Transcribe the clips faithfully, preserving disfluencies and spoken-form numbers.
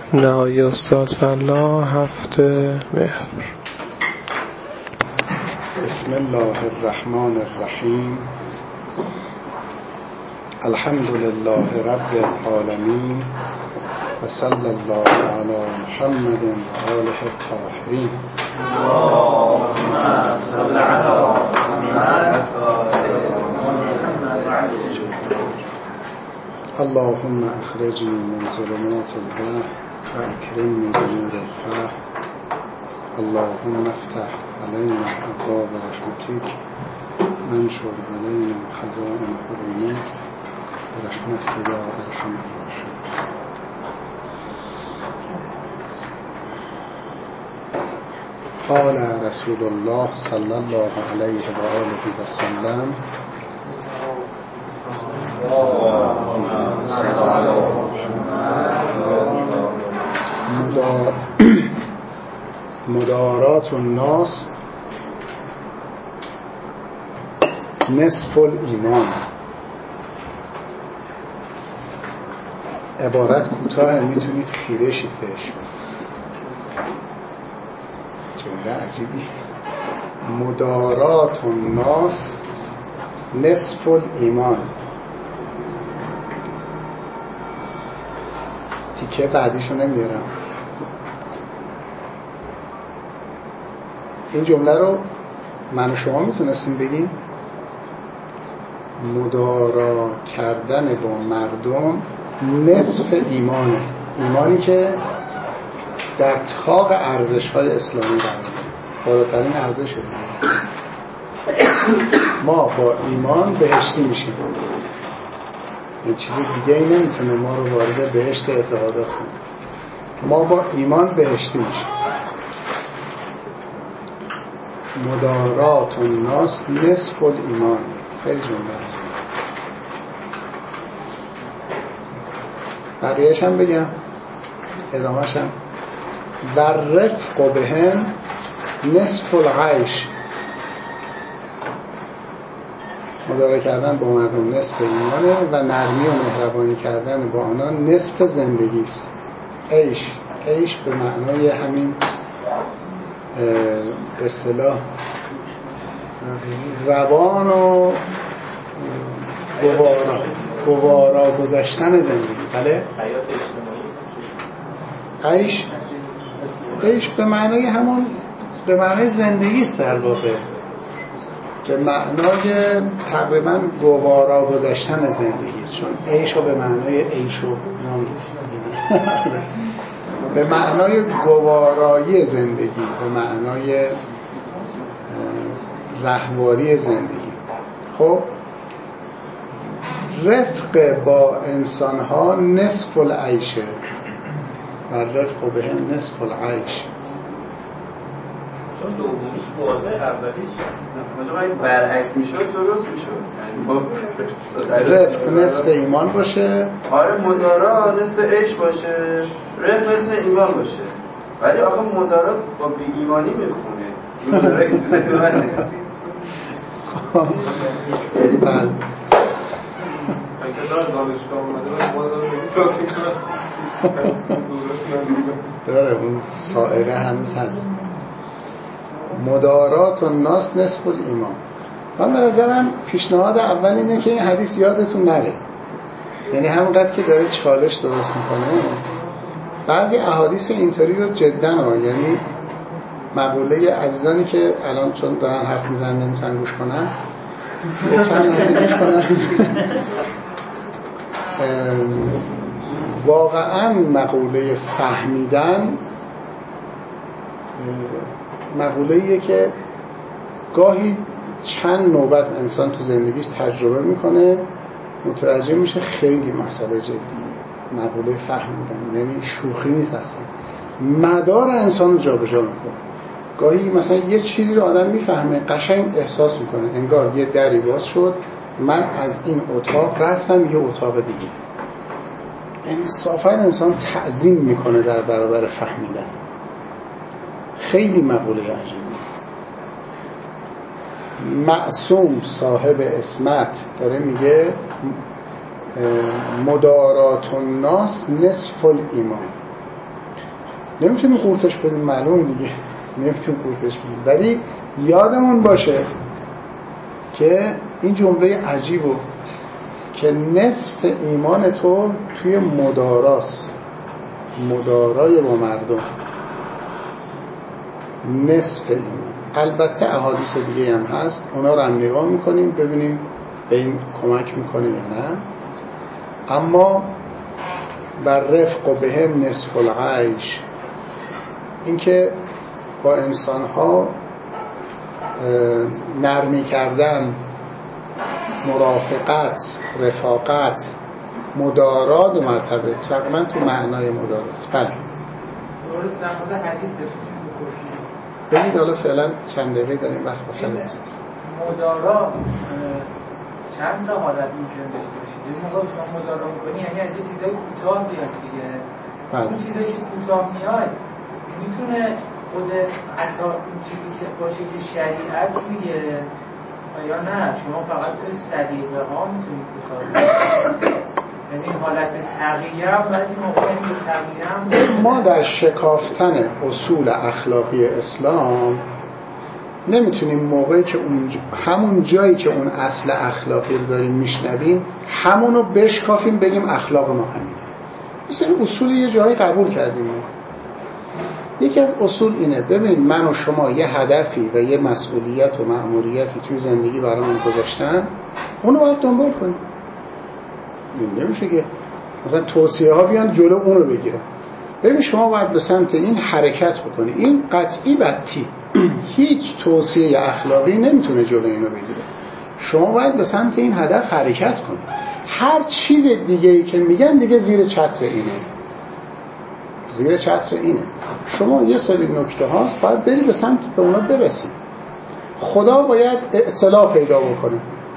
نهایی استاد فلا هفته مهر. بسم الله الرحمن الرحیم. الحمد لله رب العالمین و صلی الله علی محمد و آله الطاهرین. اللهم صل علی محمد اللهم اخرجني من ظلمات الوهم واکرمنی بنور الفهم. اللهم افتح علينا ابواب رحمتك وانشر علينا خزائن حرمتك برحمتك يا ارحم الراحمين. قال رسول الله صلى الله عليه وآله وسلم مدار مدارات الناس نصف الایمان. عبارت کوتاه، میتونید خیره شید بهش. جمله عجیبی. مدارات الناس نصف الایمان. تیکه بعدیشو نمیارم. این جمله رو من و شما میتونستیم بگیم مدارا کردن با مردم نصف ایمانه. ایمانی که در طاق ارزش‌های اسلامی قرار داره، بالاترین ارزشه. ما با ایمان بهشتی میشیم. این چیز دیگه ای نمیتونه ما رو وارد بهشت اعتقادات کنه. ما با ایمان بهشتی میشیم. مدارات الناس نصف الایمان. خیلی جمله بقیه‌اش هم بگم، ادامه‌ش هم و رفق بهم نصف العیش. مدارا کردن با مردم نصف ایمانه و نرمی و مهربانی کردن با آنها نصف زندگی است. عیش عیش به معنای همین به اصطلاح روان و گوارا گوارا گذاشتن زندگی. بله، عیش عیش به معنای همون به معنای زندگی است. در واقع به معنای تقریبا گوارا گذاشتن زندگی است، چون عیش رو به معنای عیش و نام به معنای گوارایی زندگی، به معنای رهواری زندگی. خب رفق با انسان ها نصف العیشه و رفق به هم نصف العیش. چون دومیش واضح، اولیش مثلا برعکس میشد درست میشد. رفق نصف ایمان باشه، آره مدارا نصف عیش باشه، رفق نصف ایمان باشه. ولی آخه مدارا با بی ایمانی میخونه. مدارا که تو ذهن من نیست. بله. انتظار دانشگاه اومده ما دارم میسازیم داره اون سائره هنوز هست. مدارات الناس نصف الایمان. من به نظرم پیشنهاد اول اینه که این حدیث یادتون نره. یعنی همونقدر که داره چالش درست میکنه، بعضی احادیث اینطوری رو جدا ها، یعنی مقوله عزیزانی که الان چون دارن حرف میزنن نمیتونن گوش کنن، یه چند لحظه گوش کنن. واقعا مقوله فهمیدن مقوله‌ایه که گاهی چند نوبت انسان تو زندگیش تجربه میکنه، متوجه میشه خیلی مسئله جدیه. مقوله فهمیدن یعنی شوخی نیست اصلا. مدار انسان رو جا به جا میکنه. گاهی مثلا یه چیزی رو آدم میفهمه، قشنگ احساس میکنه انگار یه دری باز شد، من از این اتاق رفتم یه اتاق دیگه. انصافا انسان تعظیم میکنه در برابر فهمیدن. خیلی مقوله عجیبه. معصوم صاحب عصمت داره میگه مدارات الناس نصف الایمان. نمیتونیم قورتش بدیم، معلوم دیگه نمیتونیم قورتش بدیم، ولی یادمون باشه که این جمله عجیبه که نصف ایمان تو توی مداراست، مدارای با مردم، نصف ایمان. البته احادیث دیگه هم هست، اونا رو هم نگاه میکنیم ببینیم به این کمک میکنه یا نه. اما بر رفق و بهم نصف العیش، این که با انسان ها نرمی کردن، مرافقت، رفاقت، مدارا دو مرتبه، تقریبا تو معنای مداراست. بله در مورد حدیث بگید، حالا فعلا چند دقیقه داریم وقت مثلا هست. مدارا چند تا حالت ممکن داشته باشید. یه موقع شما مدارا می‌کنی یعنی از یه چیزای کوتاه بیاد دیگه. بله. اون چیزایی که کوتاه میاد میتونه خود حتی اون چیزی که باشه که شریعت میگه یا نه شما فقط توی سلیقه ها میتونید کوتاه بیاد. یعنی حالت تغییر هم بعضی موقع میگه تغییر هم ما در شکافتن اصول اخلاقی اسلام نمیتونیم موقعی که اون همون جایی که اون اصل اخلاقی رو داریم میشنویم همونو بشکافیم بگیم اخلاق ما همین. مثلا اصول یه جایی قبول کردیم ما. یکی از اصول اینه، ببین من و شما یه هدفی و یه مسئولیت و مأموریتی توی زندگی برامون گذاشتن، اونو باید دنبال کنیم. نمیشه که مثلا توصیه ها بیان جلو اونو بگیرن. ببین شما باید به سمت این حرکت بکنی، این قطعی بطی هیچ توصیه اخلاقی نمیتونه جلو اینو بگیره. شما باید به سمت این هدف حرکت کنی. هر چیز دیگه‌ای که میگن دیگه زیر چتر اینه، زیر چتر اینه. شما یه سری نکته هاست باید بری به سمت به اونا برسی. خدا باید اطلاع پیدا بکنه،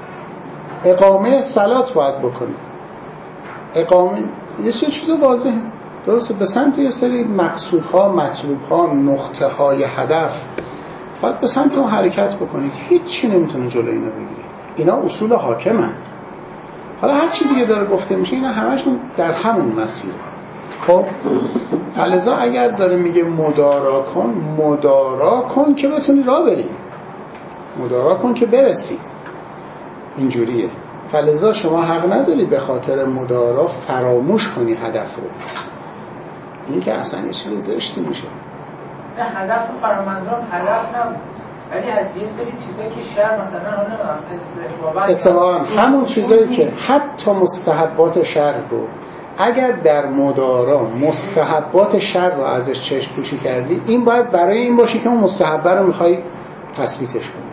اقامه صلات باید بکنید. اقامه یه سری چیز واضحه، درسته، به سمت یه سری مقصودها، مطلوبها، نقطه های هدف باید به سمت اون حرکت بکنید. هیچی نمیتونه جلو اینا بگیره. اینا اصول حاکمن. حالا هر چی دیگه داره گفته میشه اینا همشون در همون مسیره. خب فلذا اگر داره میگه مدارا کن، مدارا کن که بتونی راه بری، مدارا کن که برسی. اینجوریه. فلذا شما حق نداری به خاطر مدارا فراموش کنی هدف رو. این که اصلا یه چیز زشتی میشه. نه هدف رو فرامندرم هدف نبود، ولی از یه سری چیزایی که شر مثلا حالا نمیدونم اتفاقا همون چیزایی که حتی مستحبات شر رو اگر در مدارا مستحبات شر رو ازش چشم پوشی کردی، این باید برای این باشه که اون مستحبه رو میخوای تثبیتش کنی.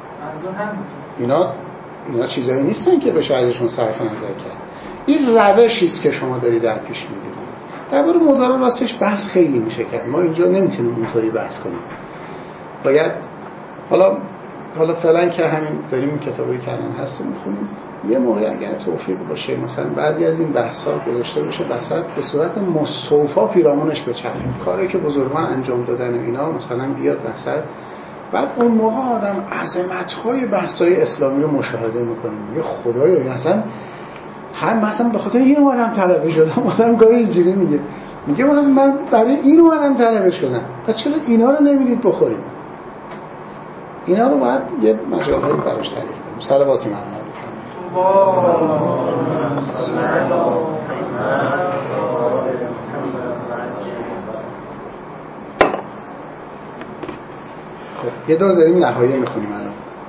اینا اینا چیزایی نیستن که بشه ازشون صرف نظر کرد. این روشی است که شما داری در پیش میگیرید. درباره مدارا راستش بحث خیلی میشه کرد. ما اینجا نمیتونیم اونطوری بحث کنیم. باید حالا حالا فعلا که همین داریم این کتابی کردن هست رو میخونیم، یه موقع اگر توفیق باشه مثلا بعضی از این بحث‌ها گذاشته بشه وسط، به صورت مستوفا پیرامونش بچرخیم. کاری که بزرگان انجام دادن و اینا مثلا بیاد وسط، بعد اون موقع آدم عظمت‌های بحث‌های اسلامی رو مشاهده می‌کنه. میگه خدایا اصلا هم مثلا به خاطر این اومدم طلبه شدم. آدم گاهی اینجوری میگه میگه مثلا من برای این اومدم طلبه شدم. پس چرا اینا رو نمیدید بخوریم؟ اینا رو باید یه مجالهایی براش تعریف کنیم. صلوات من خب یه دور داریم نهایه میخونیم الان.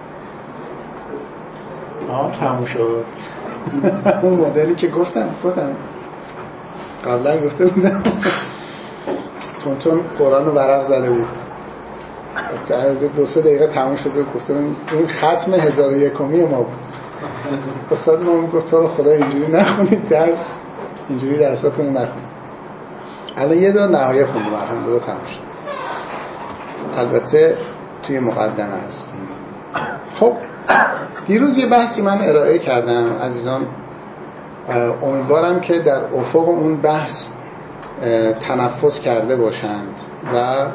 آه تموم شد. اون مدلی که گفتم گفتم قبلا گفته بودم تون تون قرآن رو ورق زده بود، در از دو سه دقیقه تموم شده و گفتم این ختم هزار و یکمی ما بود. استاد ما میگفت تو رو خدا اینجوری نخونید درس، اینجوری درساتون رو نخونید. الان یه دور نهایه خوندیم الحمدلله تموم شد. البته توی مقدمه هستیم. خب دیروز یه بحثی من ارائه کردم عزیزان، امیدوارم که در افق اون بحث تنفس کرده باشند و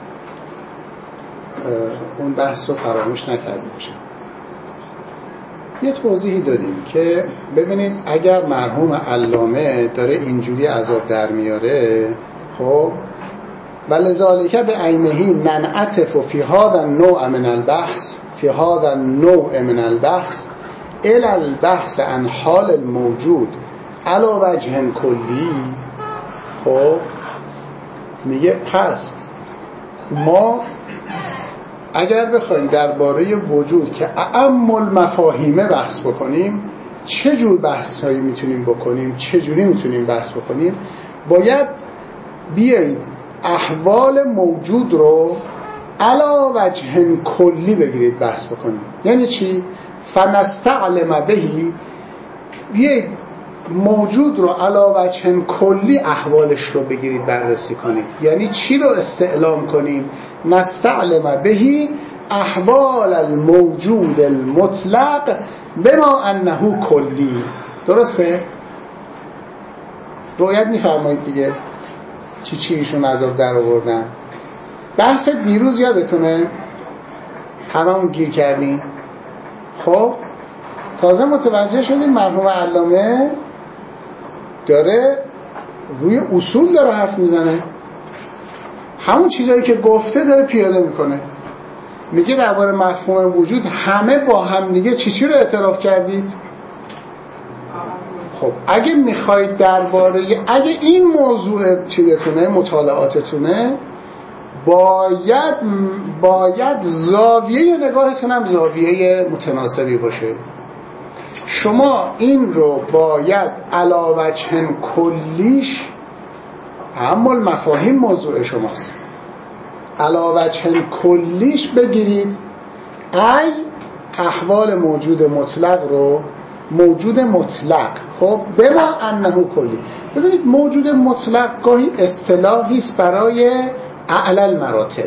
اون بحث رو فراموش نکرده باشند. یه توضیحی دادیم که ببینید اگر مرحوم علامه داره اینجوری عذاب در میاره، خب ولذالک به عینه ننعطف فی هذا النوع من البحث فی هذا النوع من البحث الی البحث عن حال الموجود علی وجه کلی. خب میگه پس ما اگر بخوایم درباره وجود که اعم المفاهیم بحث بکنیم، چه جور بحث هایی میتونیم بکنیم، چه جوری میتونیم بحث بکنیم، باید بیایید احوال موجود رو علی وجه کلی بگیرید بحث بکنیم. یعنی چی؟ فنستعلم بهی، بیایید موجود رو علی وجه کلی احوالش رو بگیرید بررسی کنید. یعنی چی رو استعلام کنیم؟ نستعلم بهی احوال الموجود المطلق بما انه کلی. درسته؟ رویت میفرمایید دیگه چی چی ایشون عذاب در آوردن. بحث دیروز یادتونه هممون گیر کردیم. خب تازه متوجه شدیم مرحوم علامه داره روی اصول داره حرف میزنه، همون چیزایی که گفته داره پیاده میکنه. میگه درباره مفهوم وجود همه با هم دیگه چی چی رو اعتراف کردید؟ خب اگه میخواید درباره اگه این موضوع چیزتونه مطالعاتتونه، باید باید زاویه نگاهتون هم زاویه متناسبی باشه. شما این رو باید علی وجه کلیش، اما المفاهیم موضوع شماست، علی وجه کلیش بگیرید. ای احوال موجود مطلق رو موجود مطلق، خب بما انه کلی. ببینید موجود مطلق گاهی اصطلاحی است برای اعلی المراتب.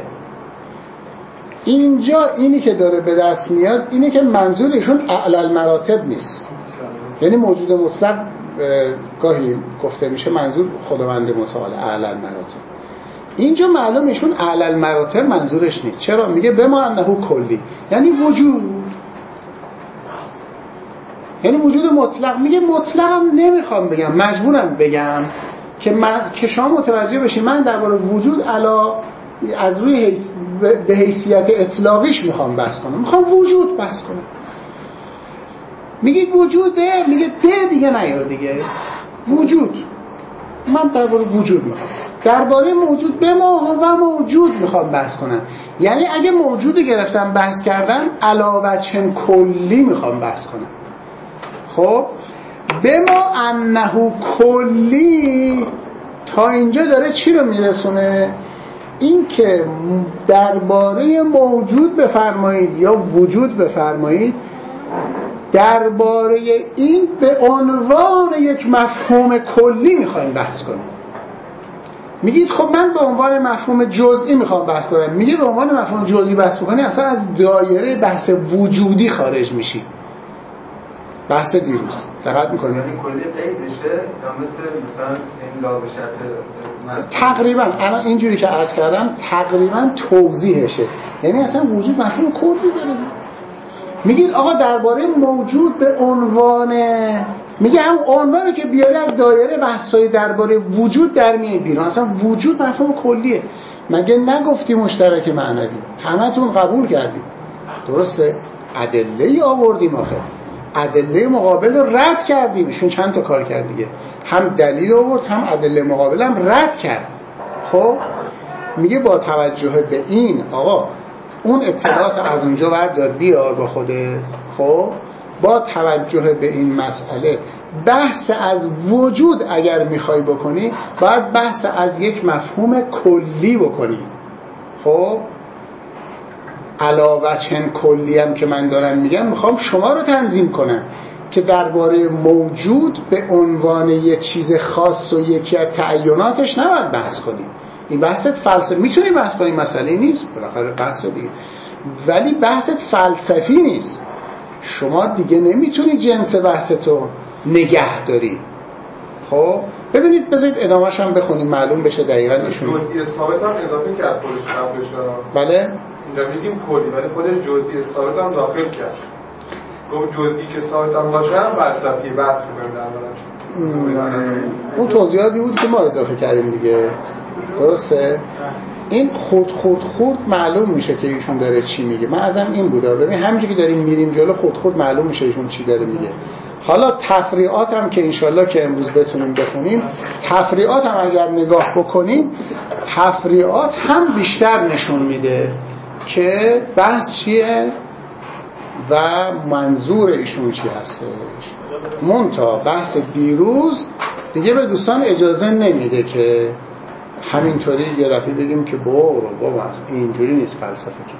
اینجا اینی که داره به دست میاد اینه که منظور ایشون اعلی المراتب نیست. یعنی موجود مطلق گاهی گفته میشه منظور خداوند متعال اعلی المراتب. اینجا معلوم ایشون اعلی المراتب منظورش نیست. چرا؟ میگه بما انه کلی، یعنی وجود، یعنی وجود مطلق. میگه مطلقم نمیخوام بگم، مجبورم بگم که من که شما متوجه بشید من درباره وجود علا از روی حیث... به حیثیت اطلاقیش میخوام بحث کنم، میخوام وجود بحث کنم. میگید وجوده، میگه ده دیگه نیار دیگه، وجود. من درباره وجود میخوام، درباره موجود به ما و موجود میخوام بحث کنم. یعنی اگه موجود گرفتم بحث کردم علا وجه کلی میخوام بحث کنم. خب بما انه کلی تا اینجا داره چی رو میرسونه؟ این که درباره موجود بفرمایید یا وجود بفرمایید، درباره این به عنوان یک مفهوم کلی میخوایم بحث کنیم. میگید خب من به عنوان مفهوم جزئی میخوام بحث کنم. میگه به عنوان مفهوم جزئی بحث بکنی اصلا از دایره بحث وجودی خارج میشی. بحث دیروز دقت میکنید؟ یعنی کلی قیدشه یا مثل مثلا این لا به شرط تقریبا الان اینجوری که عرض کردم تقریبا توضیحشه. یعنی اصلا وجود مفهوم کلی داره. میگید آقا درباره موجود به عنوان، میگه هم عنوانی که بیاره از دایره بحثای درباره وجود در میاد بیرون. اصلا وجود مفهوم کلیه. مگه نگفتی مشترک معنوی؟ همتون قبول کردید. درسته؟ ادله‌ای آوردیم آخه. ادله مقابل رو رد کردیم. ایشون چند تا کار کرد دیگه، هم دلیل آورد هم ادله مقابل هم رد کرد. خب میگه با توجه به این آقا اون اطلاعات از اونجا بردار بیار با خودت. خب با توجه به این مسئله بحث از وجود اگر میخوای بکنی باید بحث از یک مفهوم کلی بکنی. خب علاوه چند کلی هم که من دارم میگم میخوام شما رو تنظیم کنم که درباره موجود به عنوان یک چیز خاص و یکی از تعیناتش نباید بحث کنیم. این بحث فلسفی میتونی بحث کنی، مسئله نیست، بالاخره بحث دیگه، ولی بحث فلسفی نیست. شما دیگه نمیتونی جنس بحث تو نگه داری. خب ببینید بذارید ادامه‌اش هم بخونیم معلوم بشه دقیقاً ایشون جزئی ثابت هم اضافه کرد خودش قبلش. بله اینجا میگیم کلی ولی خودش جزئی ثابت هم داخل کرد. گفت جزئی که ثابتم باشه هم فلسفی بحث می‌کنیم دربارش. اون توضیحاتی بود که ما اضافه کردیم دیگه، درسته؟ این خود خود خود معلوم میشه که ایشون داره چی میگه. من ازم این بوده، ببین همینجوری که داریم میریم جلو خود خود معلوم میشه ایشون چی داره میگه. حالا تفریعات هم که انشالله که امروز بتونیم بخونیم، تفریعات هم اگر نگاه بکنیم، تفریعات هم بیشتر نشون میده که بحث چیه و منظور ایشون چی هستش. منتها بحث دیروز دیگه به دوستان اجازه نمیده که همینطوری یه دفعه بگیم که برو بابا اینجوری نیست فلسفه. که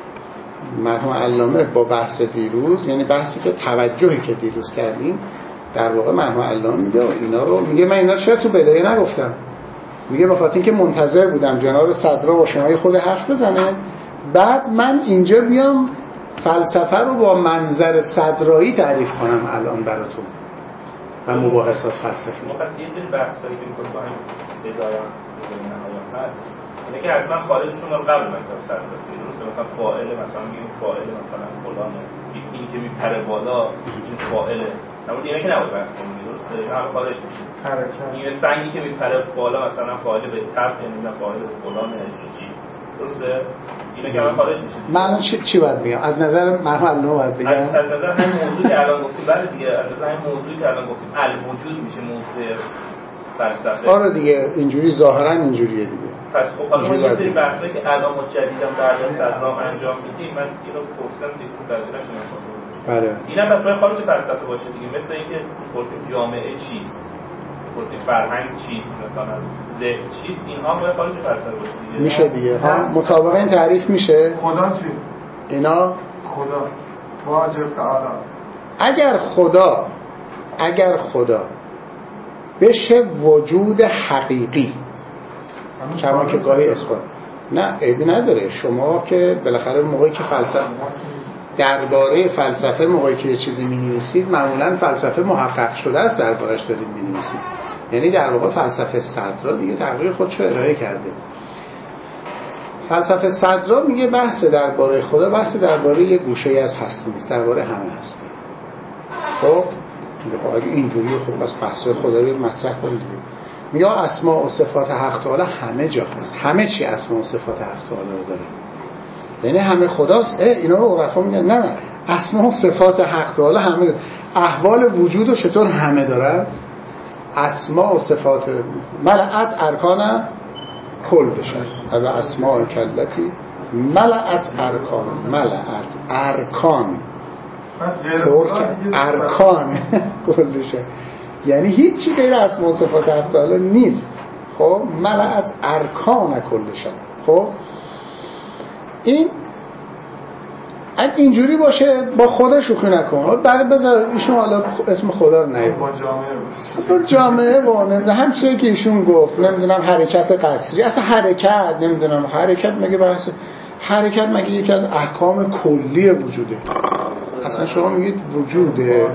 مرحوم علامه با بحث دیروز، یعنی بحثی که توجهی که دیروز کردیم، در واقع مرحوم علامه میگه اینا رو میگه من اینا رو چرا تو بدایه نگفتم، میگه به خاطر اینکه منتظر بودم جناب صدرا با شما خود حرف بزنه، بعد من اینجا بیام فلسفه رو با منظر صدرایی تعریف کنم الان براتون و مباحثات فلسفی. ما پس یه سری بحثایی که می‌کنیم با همین بدایان نهایت هست، اینه که حتما خارجشون رو قبل مکتب سررسی درسته، مثلا فاعل مثلا میگیم فاعل مثلا فلانه، این که میپره بالا این فاعله، اما دیگه که نباید بحث کنیم درسته، اینا خارج میشه. این سنگی که میپره بالا مثلا فاعل به تب، یعنی فاعل به فلانه چی درسته، اینا که خارج میشه. من چی چی باید بگم از نظر مرحوم علامه باید بگم؟ از نظر همین موضوعی که الان گفتیم، بعد دیگه از نظر همین موضوعی که الان گفتیم الوجود میشه موضوع فلسفه. آره دیگه اینجوری ظاهرا اینجوریه دیگه. پس خب حالا ما یه سری بحثایی که الان ما جدیداً بعد از صدرام انجام میدیم، من اینو پرسیدم دیگه در نشون. بله. اینم بس باید خارج فلسفه باشه دیگه، مثل اینکه پرسیم جامعه چیست، پرسیم فرهنگ چیست، مثلا ذهن چیست، اینها باید خارج فلسفه باشه دیگه. میشه دیگه ها، مطابق این تعریف میشه. خدا چی؟ اینا خدا واجب تعالی. اگر خدا اگر خدا بشه وجود حقیقی، کما که گاهی اثبات نه عیبی نداره، شما که بالاخره موقعی که فلسفه درباره فلسفه موقعی که یه چیزی می‌نویسید معمولاً فلسفه محقق شده است دربارش دارید می‌نویسید، یعنی در واقع فلسفه صدرا دیگه تقریر خودشو ارائه کرده. فلسفه صدرا میگه بحث درباره خدا بحث درباره یه گوشه‌ای از هستی نیست، درباره همه هستی. خب میگه خب اگه اینجوریه خب بس بحث خدا رو مطرح کنید. میگه اسماء و صفات حق تعالی همه جا هست، همه چی اسماء و صفات حق تعالی رو داره، یعنی همه خداست. اینا رو عرفا میگن نه نه اسماء و صفات حق تعالی همه داره. احوال وجود رو چطور همه دارن؟ اسماء و صفات ملعت ارکان کل بشه و اسماء کلتی ملعت ارکان ملعت ارکان ارکان کلشه، یعنی هیچی غیر اسماء و صفات حق تعالی نیست. خب ملعت ارکان کلشه. خب این اگه اینجوری باشه با خدا شوخی نکن، بعد بذار ایشون حالا اسم خدا رو نیار با جامعه با جامعه و نمیدونم هم چیزی که ایشون گفت، نمیدونم حرکت قصری، اصلا حرکت نمیدونم حرکت مگه بحث حرکت مگه یکی از احکام کلی وجوده؟ اصلا شما میگید وجوده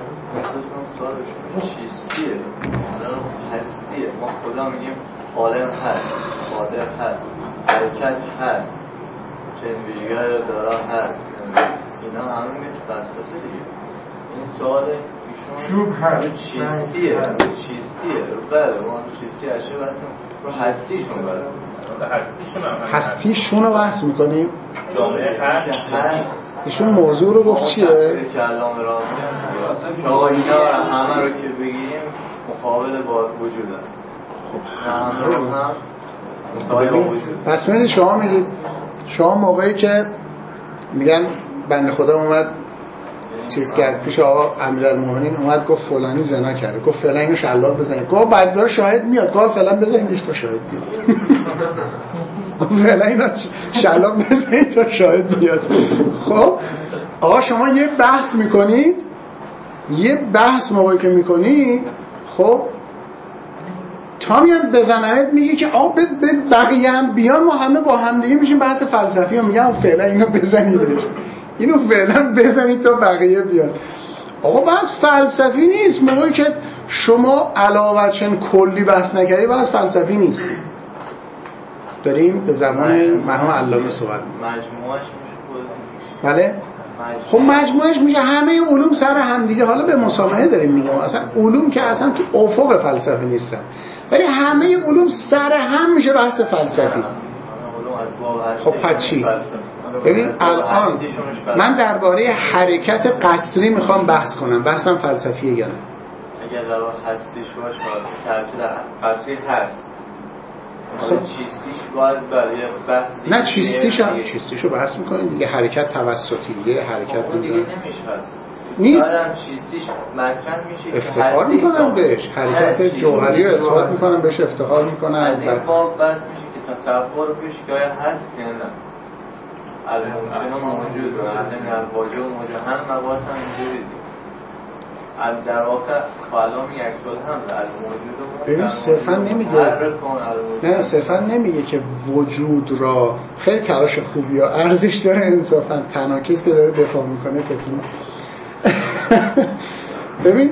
چیستیه، هستیه. ما خدا میگیم عالم هست، قادر هست، حرکت هست، چنین ویژگی‌ها دارا هست، اینا همه میگه فلسفه دیگه. این سوال ایشون چوب هست چیستیه، چیستیه. بله ما چیستی اشیا بس رو هستیشون بس هستیشون هم هستیشون رو بحث میکنیم. جامعه هست هست ایشون موضوع رو گفت چیه؟ کلام را که آقا اینا همه رو که بگیریم مقابل با وجودن، همه رو هم مساوی با وجود. پس میدید شما میگید شما موقعی که میگن بنده خدا اومد چیز کرد پیش آقا امیرالمومنین، اومد گفت فلانی زنا کرده، گفت فعلا اینو شلاق بزنید، گفت بعد داره شاهد میاد، گفت فعلا بزنیدش تا شاهد بیاد. فعلا اینو شلاق بزنید تا شاهد بیاد. خب آقا شما یه بحث میکنید، یه بحث موقعی که میکنید خب تا میان بزننت میگه که آقا بقیه هم بیان، ما همه با هم دیگه میشیم بحث فلسفی هم میگم فعلا اینو بزنیدش، اینو فعلا بزنید تا بقیه بیان. آقا بحث فلسفی نیست. موقعی که شما علاوه چن کلی بحث نکردی بحث فلسفی نیست. داریم به زبان مرحوم علامه صحبت مجموعش بله خب مجموعش میشه همه علوم سر هم دیگه. حالا به مسامحه داریم میگم، اصلا علوم که اصلا تو افق فلسفه نیستن، ولی همه علوم سر هم میشه بحث فلسفی. خب پس چی؟ ببین الان من درباره حرکت قصری میخوام بحث کنم، بحثم فلسفیه یا نه؟ اگر قرار هستیش باشه حرکت قصری هست، خب چیستیش باید برای بحث دیگه. نه چیستیش هم چیستیشو بحث میکنیم دیگه، حرکت توسطی یه حرکت دیگه نمیشه بحث نیست. آدم چیستیش مطرح میشه، افتخار میکنم بهش، حرکت جوهری رو اثبات میکنم بهش، افتخار میکنم. از این باب بحث میشه که تصور رو پیش گاهی هست که نه الممکنه موجود و همین الواجه و موجود هم مباحث هم اینجوری دیگه. در واقع کلام یک سال هم در موجود ببین صرفا نمیگه، نه صرفا نمیگه که وجود را، خیلی تلاش خوبی ها ارزش داره انصافا، تناکس که داره دفاع میکنه تکلیف. ببین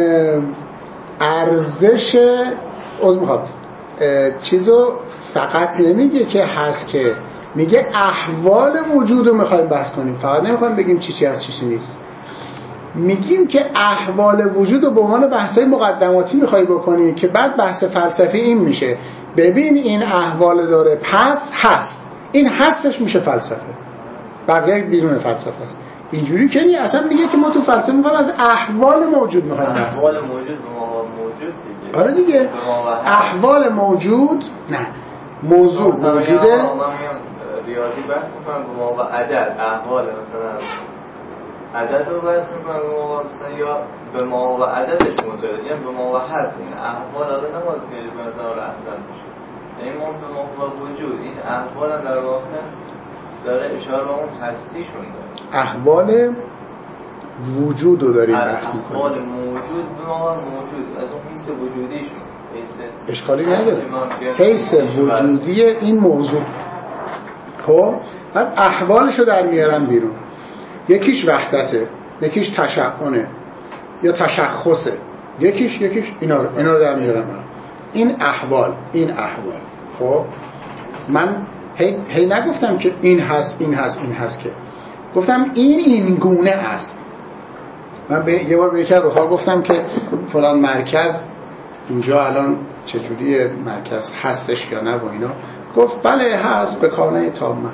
ارزش از میخواد چیزو فقط نمیگه که هست، که میگه احوال وجود رو میخوایم بحث کنیم، فقط نمیخوایم بگیم چی چی هست چی چی نیست. میگیم که احوال وجود رو به عنوان بحث‌های مقدماتی میخوای بکنی که بعد بحث فلسفی این میشه ببین این احوال داره پس هست، این هستش میشه فلسفه، بقیه بیرون فلسفه است. اینجوری که نی، اصلا میگه که ما تو فلسفه میخوایم از احوال موجود میخوایم بحث احوال موجود به ما موجود دیگه. آره دیگه احوال موجود، نه موضوع موجوده. من میگم ریاضی بحث میکنم به ما و عدد احوال مثلا عدد رو بحث میکنم به ما مثلا، یا به ما و عددش موجود، یعنی به ما و هست. این احوال الان نماز میگه به مثلا رو احسن میشه، یعنی ما به ما و وجود، این احوال هم در واقع داره اشاره به اون هستیشون داره. احوال وجود رو داریم بحث میکنیم، احوال موجود به ما موجود از اون حیث وجودیشون، حیث اشکالی نداره، حیث وجودی این موضوع. خب بعد احوالشو در میارن بیرون، یکیش وحدته، یکیش تشعونه یا تشخصه، یکیش یکیش اینا رو اینا رو در میارن. این احوال این احوال خب من هی, هی نگفتم که این هست این هست این هست، که گفتم این این گونه است. من به یه بار به یکی از رفقا گفتم که فلان مرکز اینجا الان چجوریه، مرکز هستش یا نه و اینا، گفت بله هست به کانه تامه.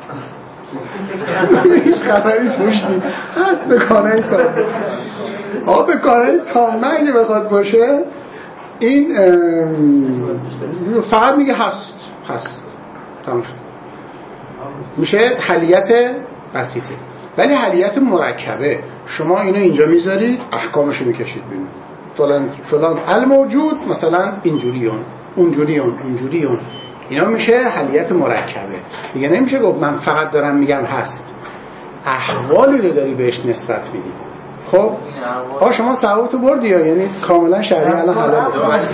هیچ خبری توش نیست، هست به کانه تامه. ها به کانه تامه اگه بخواد باشه این فقط میگه هست هست تمام شد، میشه حلیت بسیطه. ولی حلیت مرکبه شما اینو اینجا میذارید احکامشو میکشید بیرون، فلان فلان الموجود مثلا اینجوریون اونجوریون اونجوریون، اینا میشه حلیت مرکبه دیگه. نمیشه گفت من فقط دارم میگم هست، احوالی رو داری بهش نسبت میدی. خب آ شما ثوابتو بردی ها، یعنی کاملا شرعی الان حلاله.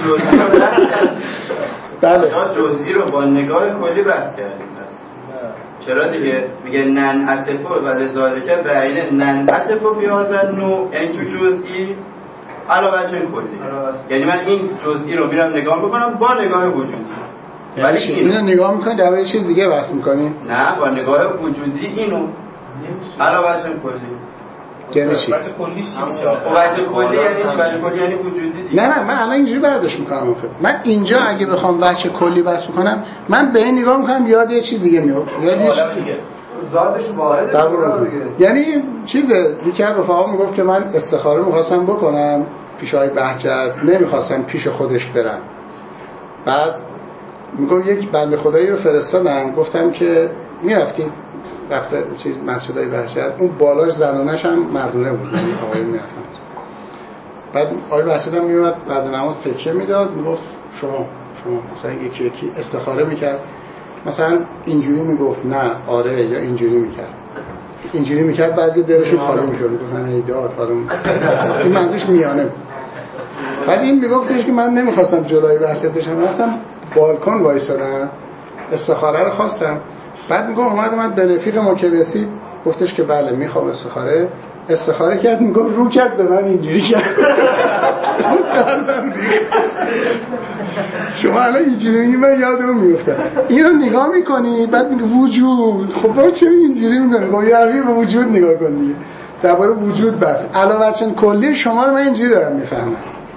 بله جزئی رو با نگاه کلی بحث کردیم. پس چرا دیگه میگه نن عطفو و لذالک بین نن عطفو فی هذا نوع، یعنی تو جزئی علاوه چه کلی، یعنی من این جزئی رو میرم نگاه میکنم با نگاه وجودی. ولی اینو نگاه میکنی در یه چیز دیگه بحث میکنی؟ نه با نگاه وجودی اینو علاوه چه کلی. یعنی چی؟ بچه کلیش چی میشه؟ بچه کلی یعنی چی؟ بچه کلی یعنی وجودی دیگه. نه نه من الان اینجوری برداشت میکنم آخه. من اینجا اگه بخوام بچه کلی بحث میکنم، من به این نگاه میکنم یاد یه چیز دیگه میاد. یاد یه چیز دیگه. ذاتش واحده دیگه. یعنی چیزه، یکی از رفقا میگفت که من استخاره می‌خواستم بکنم پیش آقای بهجت، نمی‌خواستم پیش خودش برم. بعد میگم یک بنده خدایی رو فرستادم، گفتم که میرفتید دفتر چیز مسجدای بهجت، اون بالاش زنانش هم مردونه بود، یعنی آقایون میرفتن. بعد آقای بهجت هم میومد بعد نماز تکیه میداد، میگفت شما شما مثلا یکی یکی استخاره میکرد، مثلا اینجوری میگفت نه آره، یا اینجوری میکرد اینجوری میکرد، بعضی دلشون خالی میشد، میگفتن ای داد حالا این منظورش میانه. بعد این میگفتش که من نمیخواستم جلوی بحث بشم، رفتم بالکن وایسادم استخاره رو خواستم. بعد میگم اومد من به رفیق ما که رسید گفتش که بله میخوام استخاره. استخاره کرد، میگم رو کرد به من اینجوری کرد. شما الان اینجوری میگی من یادم میفته اینو نگاه میکنی بعد میگه وجود. خب با چه اینجوری میکنی؟ خب یعنی به وجود نگاه کن دیگه، درباره وجود بس. علاوه چن کلی شما رو من اینجوری دارم میفهمم.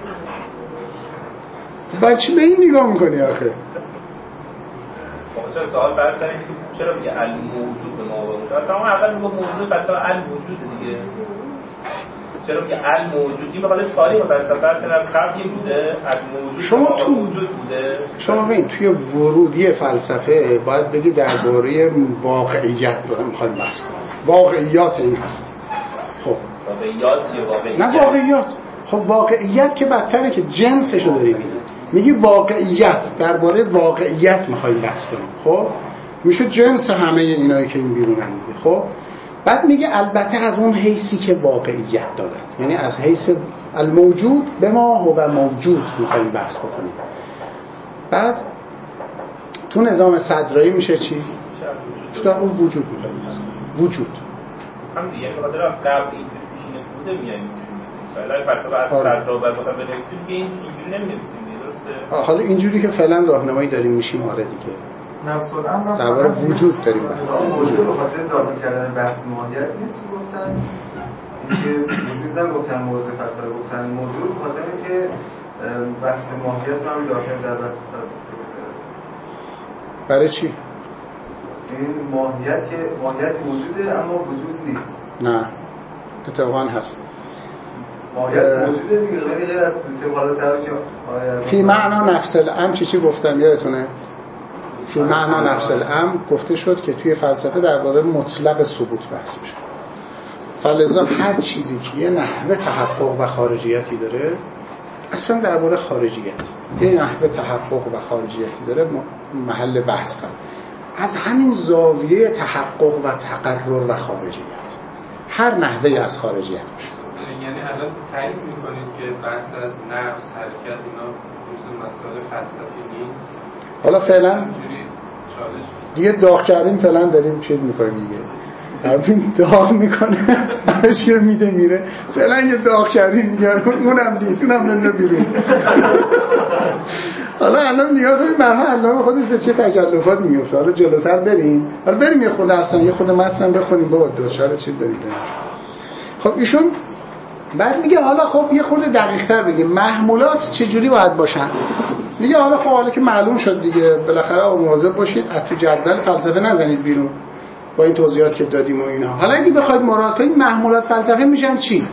بچه به این نگاه میکنی آخه؟ چرا سوال برش داریم که چرا میگه الموجود به ما وجود؟ اصلا اون اول میگه موجود پس الموجود دیگه. چرا میگه الموجود؟ این به خاطر تاریخ فلسفه از قبل این بوده، الموجود شما تو موجود بوده. شما ببین توی ورودی فلسفه باید بگی درباره واقعیت رو میخوایم بحث کنیم. واقعیات این هست. خب واقعیات چیه؟ واقعیت نه واقعیات. خب واقعیت که بدتره که جنسشو داری میگی. میگی واقعیت، درباره واقعیت میخوایم بحث کنیم. خب میشه جنس همه اینایی که این بیرونن دیگه. خب بعد میگه البته از اون حیثی که واقعیت دارد، یعنی از حیث الموجود به ما هو موجود میخوایم بحث بکنیم. بعد تو نظام صدرایی میشه چی؟ چطور اون وجود میخوایم بحث کنیم. وجود هم دیگه به خاطر قبل اینجوری پیشینه بوده میگن اینجوری فعلا فلسفه از صدرا بعد بخوام بنویسیم دیگه اینجوری نمی‌نویسیم درسته؟ حالا اینجوری که فعلا راهنمایی داریم میشیم آره دیگه. نفس الامر درباره وجود داریم. وجود به خاطر داخل کردن بحث ماهیت نیست گفتن اینکه وجود نگفتن موضوع فلسفه گفتن موضوع به خاطر اینکه بحث ماهیت رو هم داخل در بحث فلسفه بکنه. برای چی؟ این ماهیت که ماهیت موجوده اما وجود نیست. نه اتفاقا هست. ماهیت موجوده دیگه غیر غیر از حالت ترجیح. فی معنا نفس الامر چی چی گفتم یادتونه؟ فی معنا نفس الامر گفته شد که توی فلسفه درباره مطلق ثبوت بحث میشه. فلذا هر چیزی که یه نحوه تحقق و خارجیتی داره اصلا درباره خارجیت یه نحوه تحقق و خارجیتی داره محل بحث قرار از همین زاویه تحقق و تقرر و خارجیت هر نحوه از خارجیت باشه. یعنی الان تعریف میکنید که بحث از نفس حرکت اینا جزء مسائل فلسفی نیست. حالا فعلا دیگه داغ کردیم فعلا داریم چیز میکنیم دیگه همین داغ میکنه همش رو میده میره فعلا یه داغ کردیم دیگه اونم نیست اونم ننده بیرون. حالا الان نگاه کنیم مرحله علامه خودش به چه تکلفات میفته. حالا جلوتر بریم حالا بریم یه خورده اصلا یه خورده متن بخونیم بابا دوچار چیز داریم. خب ایشون بعد میگه حالا خب یه خورده دقیق‌تر بگه محمولات چجوری باید باشن. میگه حالا خب حالا که معلوم شد دیگه بالاخره مواظب باشید از تو جدول فلسفه نزنید بیرون با این توضیحات که دادیم و اینا. حالا اگه بخواید مراد کنید محمولات فلسفه میشن چی؟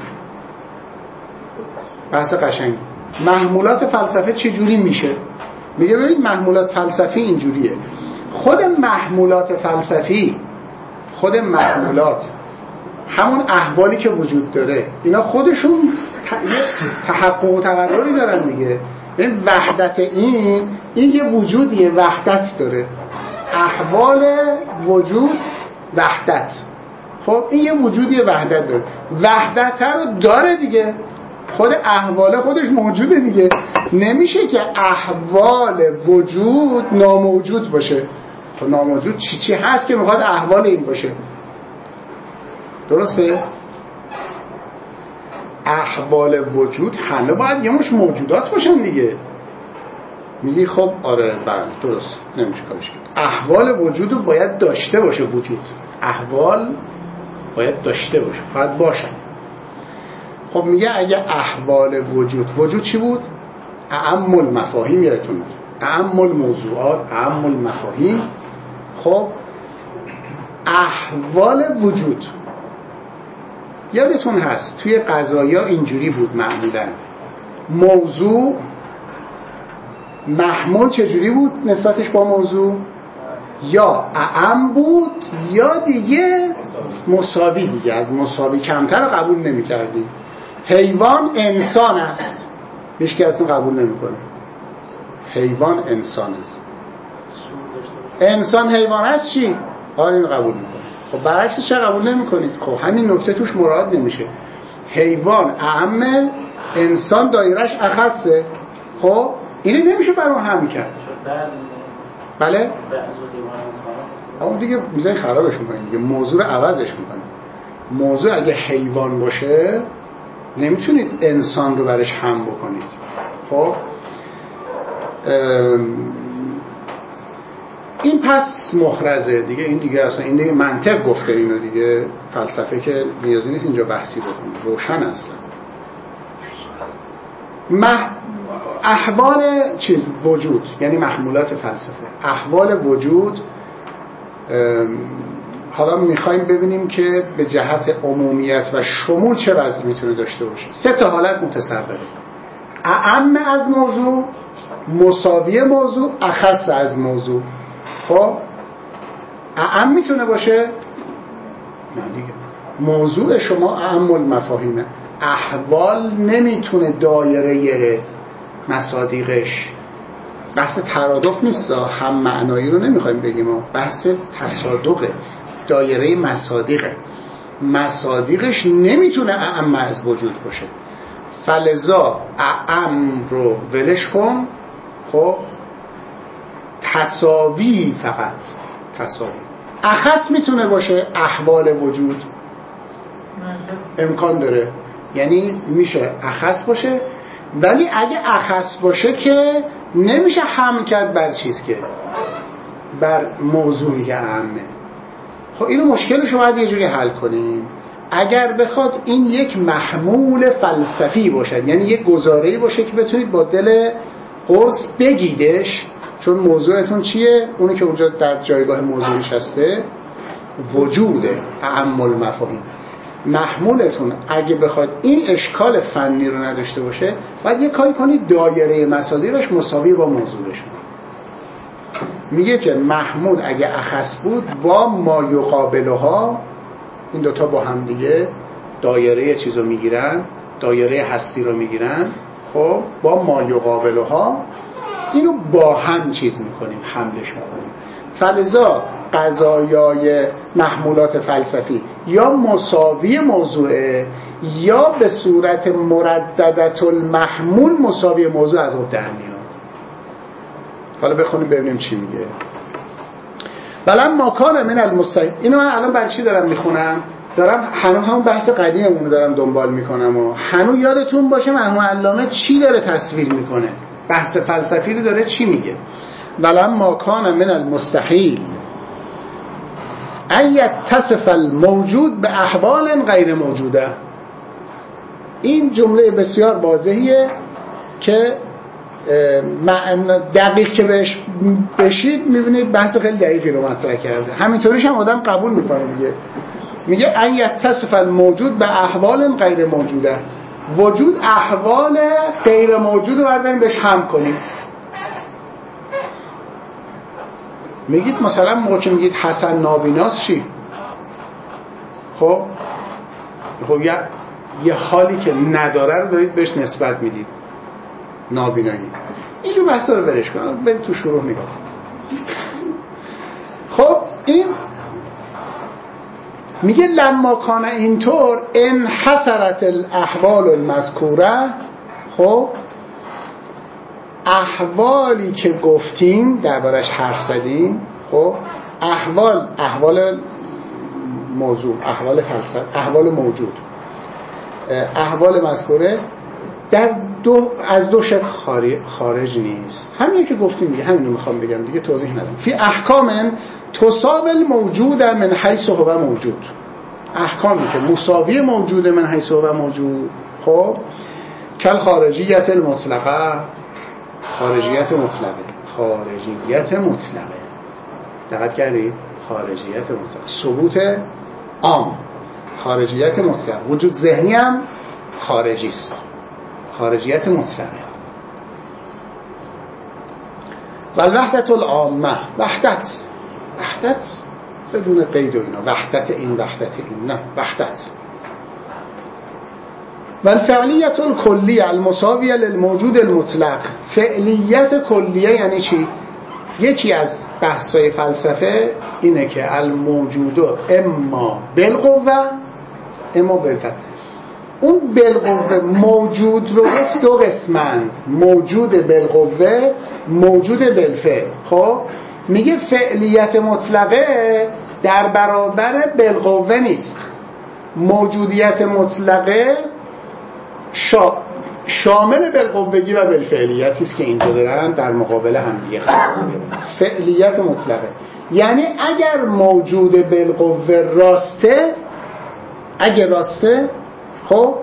بحث قشنگی. محمولات فلسفه چجوری میشه؟ میگه ببین محمولات فلسفی اینجوریه. خود محمولات فلسفی خود محمولات همون احوالی که وجود داره اینا خودشون تحقق و تقرری دارن دیگه. این وحدت این این یه وجودیه وحدت داره. احوال وجود وحدت. خب این یه وجودیه وحدت داره. وحدت رو داره دیگه. خود احوال خودش موجوده دیگه. نمیشه که احوال وجود ناموجود باشه. خب ناموجود چی چی هست که میخواد احوال این باشه؟ درسته؟ احوال وجود همه باید یه مش موجودات باشن دیگه. میگی خب آره بله درست نمیشه کارش کرد. احوال وجود رو باید داشته باشه. وجود احوال باید داشته باشه باید باشن. خب میگه اگه احوال وجود وجود چی بود؟ اعم المفاهیم یادتونه اعم الموضوعات اعم المفاهیم. خب احوال وجود یادتون هست توی قضایا اینجوری بود معمولا موضوع محمول چجوری بود نسبتش با موضوع؟ یا اعم بود یا دیگه مساوی دیگه از مساوی کمتر رو قبول نمی کردیم. حیوان انسان است هیچ که از اون قبول نمی کنه. حیوان انسان است. انسان حیوان است چی؟ آره این قبول می کنه. خب برعکسش چرا قبول نمی کنید؟ خب همین نکته توش مراد نمیشه. حیوان اعم انسان دایرش اخصه. خب اینو نمیشه برای هم کرد. بله؟ اون دیگه میزنی خرابش میکنید دیگه موضوع رو عوضش میکنید. موضوع اگه حیوان باشه نمیتونید انسان رو برش هم بکنید. خب این پس محرزه دیگه، این دیگه اصلا این دیگه منطق گفته اینو دیگه، فلسفه که نیازی نیست اینجا بحثی بکنه، روشن اصلا. مح... احوال چیز وجود یعنی محمولات فلسفه، احوال وجود. حالا میخوایم ببینیم که به جهت عمومیت و شمول چه وضعی میتونه داشته باشه. سه تا حالت متصوره: اعم از موضوع، مساوی موضوع، اخص از موضوع. خب اعم میتونه باشه؟ نه دیگه، موضوع شما اعم المفاهیمه. احوال نمیتونه دایره مصادیقش، بحث ترادف نیست، هم معنایی رو نمیخوایم بگیم، بحث تصادقه، دایره مصادیقه. مصادیقش نمیتونه اعم از وجود باشه، فلذا اعم رو ولش کن. خب تساوی، فقط تساوی. اخص میتونه باشه احوال وجود، امکان داره، یعنی میشه اخص باشه، ولی اگه اخص باشه که نمیشه حمل کرد بر چیز، که بر موضوعی که اهمه. خب اینو مشکلشو باید یه جوری حل کنیم. اگر بخواد این یک محمول فلسفی باشد، یعنی یک گزاره‌ای باشه که بتونید با دل قرص بگیدش، چون موضوعتون چیه؟ اونی که اونجا در جایگاه موضوع نشسته وجوده، تعامل مفاهیم. محمولتون اگه بخواد این اشکال فنی رو نداشته باشه، باید یه کاری کنید دایره مصادیقش مساوی با موضوعش. میگه که محمول اگه اخص بود با ما یقابلها، این دوتا با هم دیگه دایره چیز رو میگیرن، دایره هستی رو میگیرن. خب با ما یقابلها اینو با هم چیز میکنیم، حملش میکنیم. فلذا قضایای محمولات فلسفی یا مساوی موضوعه یا به صورت مرددت المحمول مساوی موضوع از اون در میاد. حالا بخونیم ببینیم چی میگه. ولما کان من المستحیل. اینو من الان برای چی دارم میخونم؟ دارم هنوز همون بحث قدیممون رو دارم دنبال میکنم و هنوز یادتون باشه مرحوم علامه چی داره تصویر میکنه، بحث فلسفی رو داره چی میگه. ولما کان من المستحیل ان یتصف الموجود به احوال غیر موجوده. این جمله بسیار واضحیه که دقیق که بهش بشید میبینید بحث خیلی دقیقی رو مطرح کرده. همینطوریش هم آدم قبول میکنه. میگه میگه ان یتصف الموجود به احوال غیر موجوده. وجود احوال غیر موجود رو برداریم بهش هم کنیم. میگید مثلا موقع که میگید حسن نابیناست چی؟ خب خب یه, یه حالی که نداره رو دارید بهش نسبت میدید، نابینایی. اینجور بحثا رو برش کنم، برید تو شروع نگاه. خب این میگه لما کان اینطور انحصرت الاحوال المذکوره. خب احوالی که گفتیم دربارش حرف زدیم، خب احوال احوال موضوع، احوال فلسفه، احوال موجود، احوال مذکوره در دو از دو شکل خارج نیست. همین که گفتیم دیگه، همین رو میخوام بگم دیگه، توضیح ندم. فی احکام تصاب الموجود من حیث هو موجود. احکامی که مساوی موجود من حیث هو موجود. خب کل خارجیت المطلقه، خارجیت مطلقه، خارجیت مطلقه، دقت کردید؟ خارجیت مطلقه، ثبوت عام، خارجیت مطلقه. وجود ذهنی هم خارجی است، خارجیت مطلقه. و الوحدت العامه، وحدت، وحدت بدون قید و اینا، وحدت این وحدت این، نه وحدت. و الفعلیت الکلیه المساویه للموجود المطلق. فعلیت کلیه یعنی چی؟ یکی از بحث‌های فلسفه اینه که الموجود اما بالقوه اما بالفعل. اون بالقوه موجود رو گفت دو قسمند، موجود بالقوه، موجود بالفعل. خب میگه فعلیت مطلقه در برابر بالقوه نیست. موجودیت مطلقه شا شامل بالقوگی و بالفعلیتی است که اینجا دارن در مقابل هم دیگه قرار میگیرن. فعلیت مطلقه یعنی اگر موجود بالقوه راسته، اگر راسته خب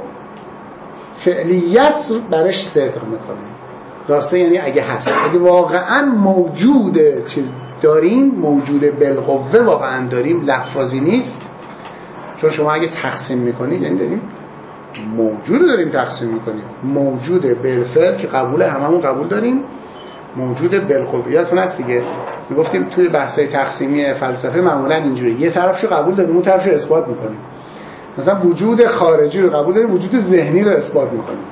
فعلیت برش صدق میکنه. راسته یعنی اگه هست، اگه واقعا موجود چیز داریم، موجود بالقوه واقعا داریم، لفظی نیست. چون شما اگه تقسیم میکنید یعنی داریم موجود داریم تقسیم میکنیم. موجود بالفعل که قبول هممون قبول داریم، موجود بالقویاتون هست دیگه. میگفتیم توی بحثای تقسیمی فلسفه معمولا اینجوری، یه طرفشو قبول داریم اون طرفشو اثبات میکنیم. مثلا وجود خارجی رو قبول داریم، وجود ذهنی رو اثبات میکنیم.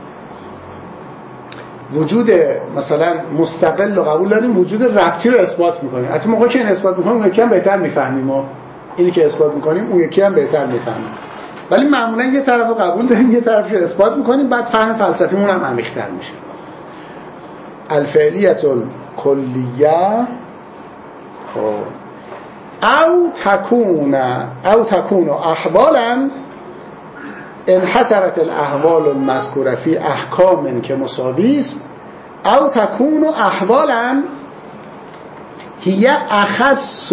وجود مثلا مستقل رو قبول داریم، وجود ربطی رو اثبات میکنیم. حتی موقعی که این اثبات میکنیم اون یکی هم بهتر میفهمیم، ما اینی که اثبات میکنیم اون یکی هم بهتر میفهمیم. ولی معمولا یه طرف رو قبول داریم، یه طرف رو اثبات میکنیم، بعد فهم فلسفیمون هم عمیق‌تر میشه. الفعلیت الکلیه خب او تکون او تکون احوالا انحصرت الاحوال المذکوره فی احکام که مساوی است، او تکون احوالا هی اخص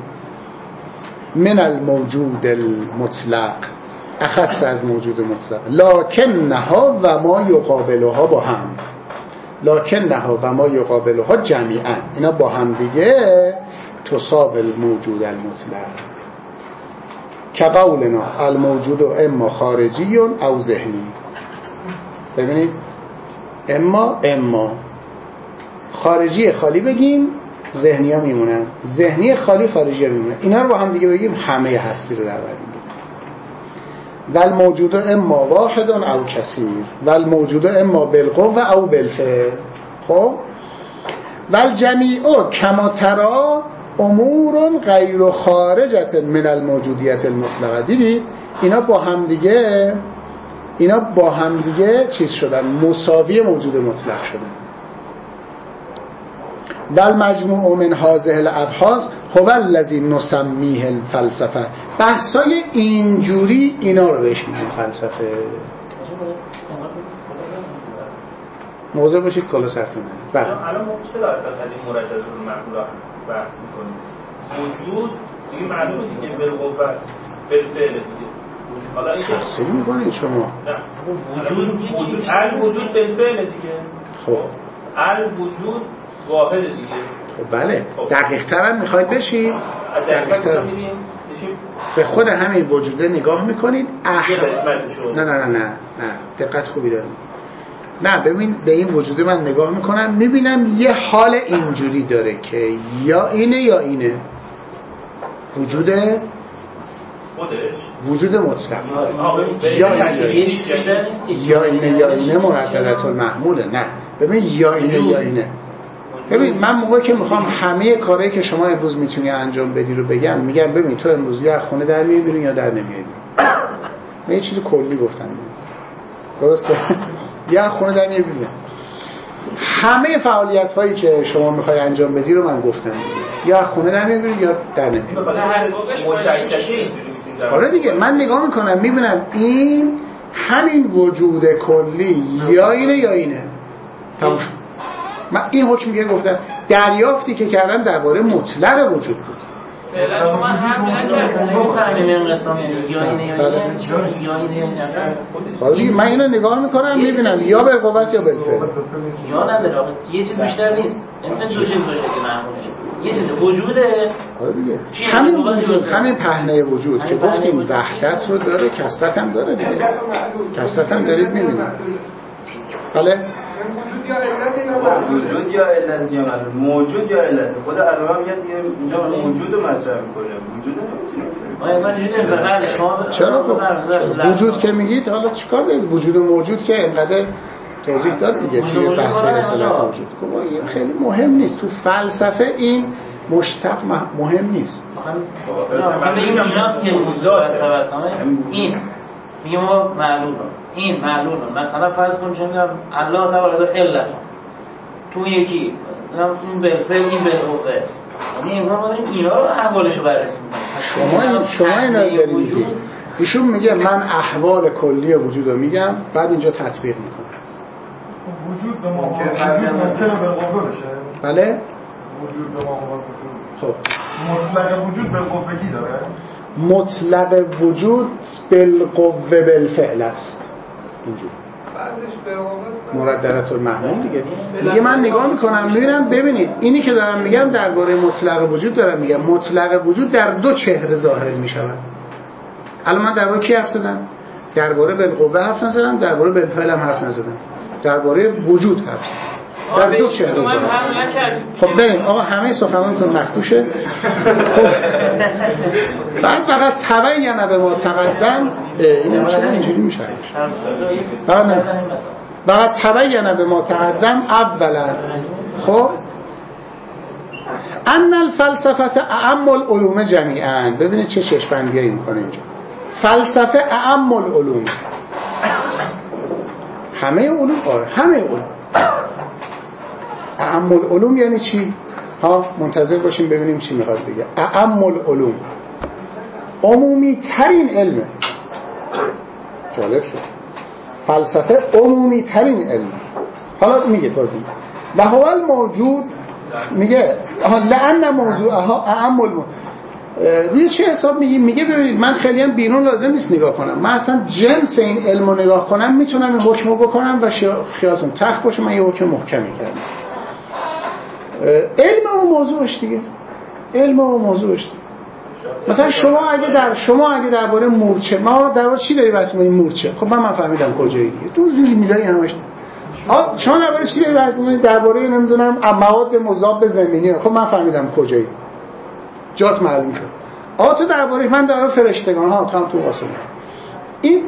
من الموجود المطلق، اخص از موجود مطلق، لکنها و ما یقابلها با هم، لکنها و ما یقابلها جمیعا، اینا با هم دیگه تصاب الموجود المطلق. که قولنا الموجود اما خارجی او ذهنی. ببینید اما اما خارجی خالی بگیم ذهنی ها میمونن، ذهنی خالی خارجی ها میمونن. اینا رو با هم دیگه بگیم همه هستی رو در بر میگیره. ول موجود اما واحد او کثیر، ول موجود اما بالقوه او بالفعل. خب ول جمیع کما ترى امور غیر خارجت من الموجودیت المطلقه. دیدید اینا با هم دیگه اینا با هم دیگه چیز شدن، مساوی موجود مطلق شدن. ول مجموع من هذه الابحاث هو الذی نسمیه الفلسفه. بحثای اینجوری اینا رو بهش میگن فلسفه. موضوع باشید کلا سرتون. بله الان ما چه درصد از این مرجع رو معقولا بحث می‌کنیم؟ وجود دیگه معلومه دیگه بالقوه است، بالفعل دیگه. حالا اینکه تفسیر می‌کنید شما. نه وجود وجود الوجود بالفعل دیگه. خب الوجود واحد دیگه. خب بله دقیق‌تر هم می‌خواید بشید، دقیق‌تر به خود همین وجوده نگاه می‌کنید. اح نه نه نه نه نه دقت خوبی دارید. نه ببین به این وجود من نگاه میکنم میبینم یه حال اینجوری داره که یا اینه یا اینه. وجود خودش وجود مطلق یا اینه یا اینه یا اینه مرددت المحموله. نه ببین یا اینه یا اینه. ببین من موقعی که میخوام همه کارهایی که شما امروز میتونی انجام بدی رو بگم، میگم ببین تو امروز یا خونه در میای بیرون یا در نمیای. من یه چیز کلی گفتم درسته؟ یا خونه در میای بیرون. همه فعالیت هایی که شما میخوای انجام بدی رو من گفتم، یا خونه در میای بیرون یا در نمیای. آره دیگه من نگاه میکنم میبینم این همین وجود کلی یا اینه یا اینه. تموم شد. من این حکم میگه گفتم دریافتی که کردم درباره مطلق وجود بود. فعلا شما هم نکردید انقسام یا اینه یا اینه یا اینه اصلا. ولی من اینو نگاه میکنم میبینم یا به قوت یا بالفعل. یا نداره آخه یه چیز بیشتر نیست. نمیتونه دو چیز باشه که معمولش. یه چیز وجوده. آره دیگه. همین وجود، همین پهنه وجود که گفتیم وحدت رو داره، کثرت هم داره دیگه. کثرت هم دارید میبینید. بله وجود یا علت یا معلوم، موجود یا علت. خود علامه میگه اینجا موجود رو مطرح میکنه، وجود نمیتونه. شما چرا خب وجود که میگید حالا چیکار دارید؟ وجود و موجود که اینقدر توضیح داد دیگه توی بحث اصالت وجود. خیلی مهم نیست تو فلسفه، این مشتق مهم نیست. من بگیم ایناست که وجود فلسفه است. این میگم ما معلومه، این معلومه. مثلا فرض کنیم میگم الله تعالی داره علت، تو یکی این بالفعل این بالقوه، یعنی انگار ما داریم اینا رو احوالشو بررسی می‌کنیم. شما شما اینا رو دارید میگید. ایشون میگه من احوال کلی وجود رو میگم بعد اینجا تطبیق میکنم. وجود به ما وجود ممکنه بالقوه بشه. بله وجود به ما وجود. خب مطلق وجود بالقوگی داره. مطلق وجود بالقوه بالفعل است. اینجوری مرددات المعمول دیگه. دیگه من نگاه میکنم میبینم ببینید اینی که دارم میگم درباره مطلق وجود دارم میگم. مطلق وجود در دو چهره ظاهر میشود. الان من درباره کی حرف زدم؟ درباره بالقوه حرف نزدم، درباره بالفعل هم حرف نزدم، درباره وجود حرف زدم. در دو چهره ظاهر. خب بریم آقا همه سخنانتون مخدوشه. خب بعد فقط تبین به ما تقدم این چرا اینجوری میشه؟ بعد فقط تبین به ما تقدم اولا. خب ان الفلسفه اعم العلوم جمیعا. ببینید چه چشم‌بندیایی میکنه اینجا. فلسفه اعم العلوم، همه علوم. آره همه علوم. اعم العلوم یعنی چی؟ ها منتظر باشیم ببینیم چی میخواد بگه. اعم العلوم عمومی ترین علمه. جالب شد. فلسفه عمومی ترین علم. حالا میگه توضیح. و هو الموجود میگه لأن موضوعها اعم العلوم. روی چه حساب میگیم؟ میگه ببینید من خیلی هم بیرون لازم نیست نگاه کنم، من اصلا جنس این علم رو نگاه کنم میتونم این حکم رو بکنم و خیالتون تخت باشه من یه حکم محکمی کردم. علم و موضوعش دیگه. علم و موضوعش دیگه. مثلا شما اگه در شما اگه درباره مورچه، ما درباره چی داری بحث می‌کنید؟ مورچه. خب من من فهمیدم کجایی دیگه. تو زیر میلای همش. آ شما درباره چی داری بحث می‌کنید؟ درباره نمیدونم مواد مذاب زمینی. خب من فهمیدم کجایی. جات معلوم شد. آ تو درباره من درباره فرشتگان ها تو هم تو واسه این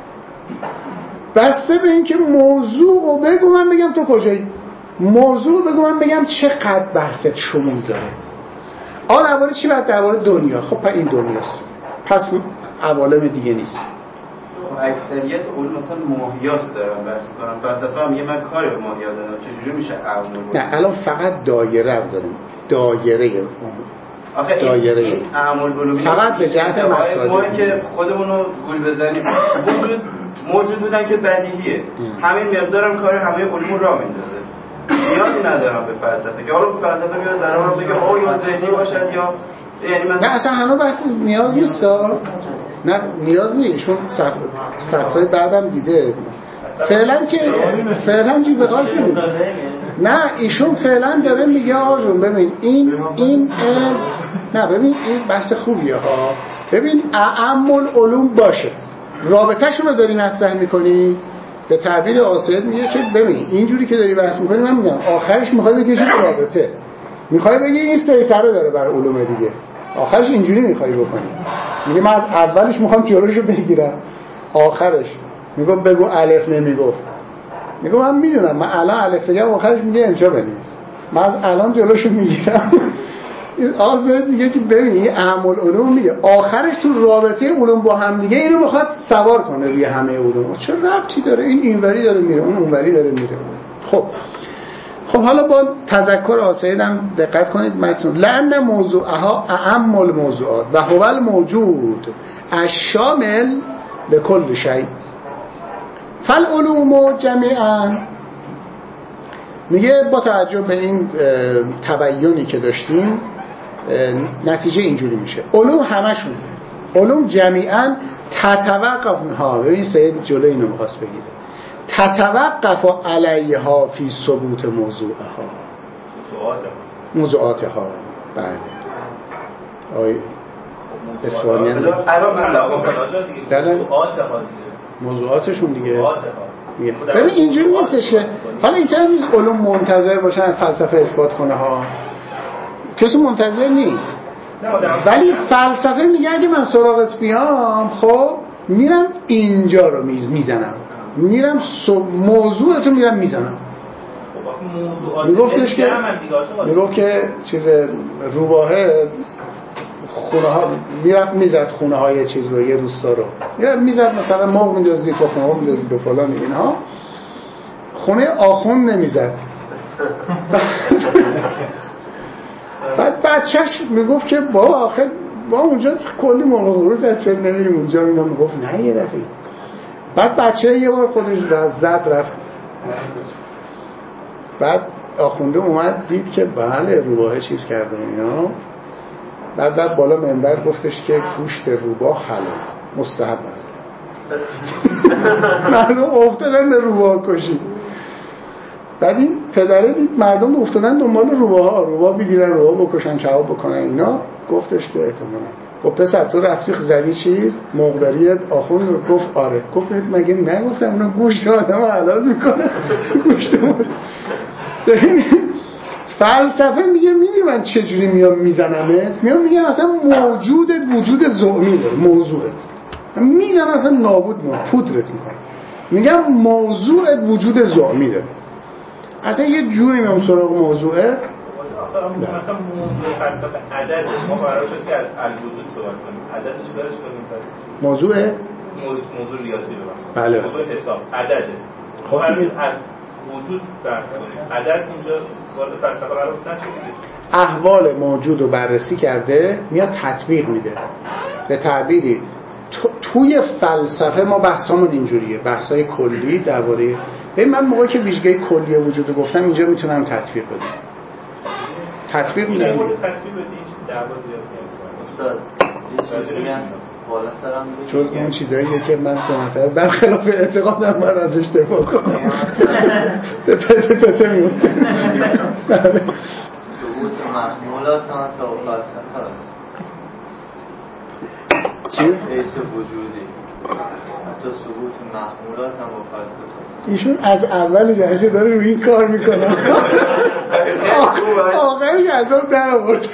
بسته به اینکه موضوع رو بگو من بگم تو کجایی. موضوع بگو من بگم چقدر بحثت شمول داره. آ درباره چی؟ بعد درباره دنیا. خب پس این دنیاست، پس عوالم دیگه نیست. اکثریت علوم مثلا ماهیات دارن بحث می‌کنن. فلسفه هم میگه من کاری به ماهیات دارم. چجوری میشه علم؟ نه الان فقط دایره رو داریم. دایره علم. آخه دایره این اعمال علومی فقط به جهت مسائل ما که خودمون رو گول بزنیم وجود موجود بودن که بدیهیه. همین مقدارم کار همه علوم را میندازه. نیازی ندارم به فلسفه که حالا فلسفه بیاد برام بگه آ یا ذهنی باشد یا یعنی من نه اصلا هنوز بحث نیاز نیست. نه نیاز نیست. چون سطرهای بعدم دیده فعلا که فعلا چیز خاصی نیست. نه ایشون فعلا داره میگه آقا جون ببین این این نه ببین این بحث خوبیه ها. ببین اعم العلوم باشه رابطه‌شون رو داری مطرح می‌کنی. به تعبیر آسد میگه که ببین اینجوری که داری بحث می‌کنی من میگم آخرش می‌خوای بگی چه رابطه، می‌خوای بگی این سیطره داره بر علوم دیگه، آخرش اینجوری می‌خوای بکنی. میگه من از اولش می‌خوام جلوشو بگیرم آخرش میگم بگو الف نمیگفت. میگم من میدونم من الان الف بگم آخرش میگه انشا بنویس. من از الان جلوشو میگیرم. آزاد میگه که ببین اعم العلوم میگه آخرش تو رابطه علوم با هم دیگه اینو میخواد سوار کنه روی همه علوم. چه ربطی داره این اینوری داره میره اون اونوری داره میره. خب خب حالا با تذکر آسایدم دقت کنید متن لأن موضوعها اعم الموضوعات و هو الموجود الشامل لكل شیء فالعلوم جمیعا. میگه با توجه به این تبیینی که داشتیم نتیجه اینجوری میشه علوم همشون علوم جمیعا تتوقف ها. ببین سید جلوی اینو می‌خواست بگیره تتوقف علیها فی ثبوت موضوعها موضوعاتها. بله آی اسفانی هم موضوعاتشون دیگه. ببین اینجوری نیستش که حالا اینجا نیست علوم منتظر باشن فلسفه اثبات کنه ها، کسی منتظر نیست. ولی فلسفه میگه اگه من سراغت بیام خب میرم اینجا رو میزنم، میرم موضوعتو میرم میزنم. میگفتش که میگفت که چیز روباهه خونه ها میرفت میزد خونه های چیز رو یه روستا رو میرفت میزد مثلا مرغ میدازدی تخم مرغ میدازدی به فلان اینها، خونه آخوند نمیزد. بعد بچهش میگفت که بابا آخه با اونجا کلی مرغ روز از چه نمیریم اونجا. اینا میگفت نه یه دفعه. بعد بچه یه بار خودش را زد رفت بعد آخونده اومد دید که بله روباه چیز کرده اینا. بعد بعد بالا منبر گفتش که گوشت روباه حلال مستحب است. مردم افتادن به روباه کشی. بعد این پدره دید مردم افتادن دنبال روباه ها، روباه بگیرن، روباه بکشن، چاپ بکنن اینا. گفتش که احتمالاً گفت پسر تو رفتی زدی چیز مقداریت آخوند؟ گفت آره. گفت مگه نگفتم اونا گوشت آدم حلال میکنه؟ گوشت مورد فلسفه میگه میدی من چجوری میام میزنمت؟ میام میگه اصلا موجودت وجود زعمی داره، موضوعت میزن اصلا نابود میکنم، پودرت میکنم. میگم موضوعت وجود زعمی داره. اصلا یه جوری میام سراغ موضوعت. مثلا موضوع فلسفه عدد ما قرار شد که از الوجود صحبت کنیم، عددش برش کنیم پس موضوع موضوع ریاضی ببخشید، بله موضوع حساب عدده. خب از وجود بحث کنیم، عدد اینجا وارد فلسفه قرار نشد. احوال موجود رو بررسی کرده میاد تطبیق میده. به تعبیری تو، توی فلسفه ما بحثامون اینجوریه، بحثای کلی درباره ببین من موقعی که ویژگی کلی وجود رو گفتم اینجا میتونم تطبیق بدم. تطبیق میدم. این مورد تطبیق بدید دعوا زیاد میشه. استاد یه چیزی هم بالاترم جز اون چیزاییه که من تو برخلاف اعتقادم باید ازش دفاع کنم. به پته پته میفته. ثبوت محمولات هم تا فلسفه است. چی؟ حیث وجودی حتی ثبوت محمولات هم با فلسفه است. ایشون از اول جلسه داره روی این کار میکنه. آخرش عذاب در آورد.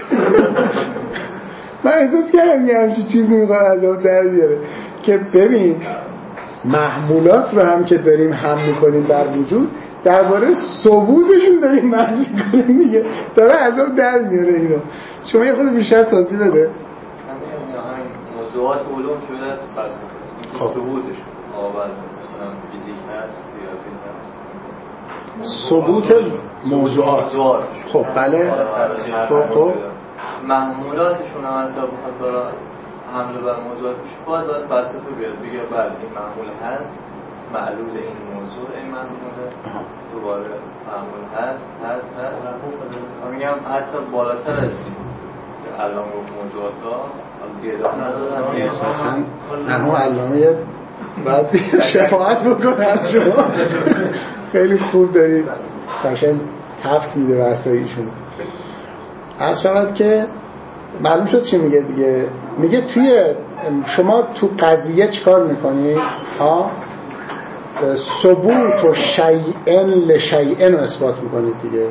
من احساس کردم یه همچین چیزی میخواد عذاب در بیاره که ببین محمولات رو هم که داریم هم میکنیم بر وجود درباره ثبوتشون داریم بحث میکنیم دیگه، داره عذاب در میاره اینو. شما یه خورده بیشتر توضیح بده. همین موضوعات علوم که بده از فلسفه است این که ثبوتشون آور فیزیک هست، ریاضی هست، ثبوت موضوعات. خب بله. خب خب محمولاتشون هم حتی بخواد برای حمله بر موضوعات بشه باز باید فلسفه بیاد بگه بله این محمول هست، معلول این موضوع این محموله، دوباره محمول هست هست هست. من میگم حتی بالاتر از این که الان گفت موضوعات ها حالا دیگه ادامه ندادن اصلا ننو علامه باید شفاعت بکنه از شما. خیلی خوب دارید قشنگ تفت میده بحثای ایشون. عرض شود که معلوم شد چی میگه دیگه. میگه توی شما تو قضیه چیکار میکنی؟ ها ثبوت و شیئن لشیئن رو اثبات میکنید دیگه.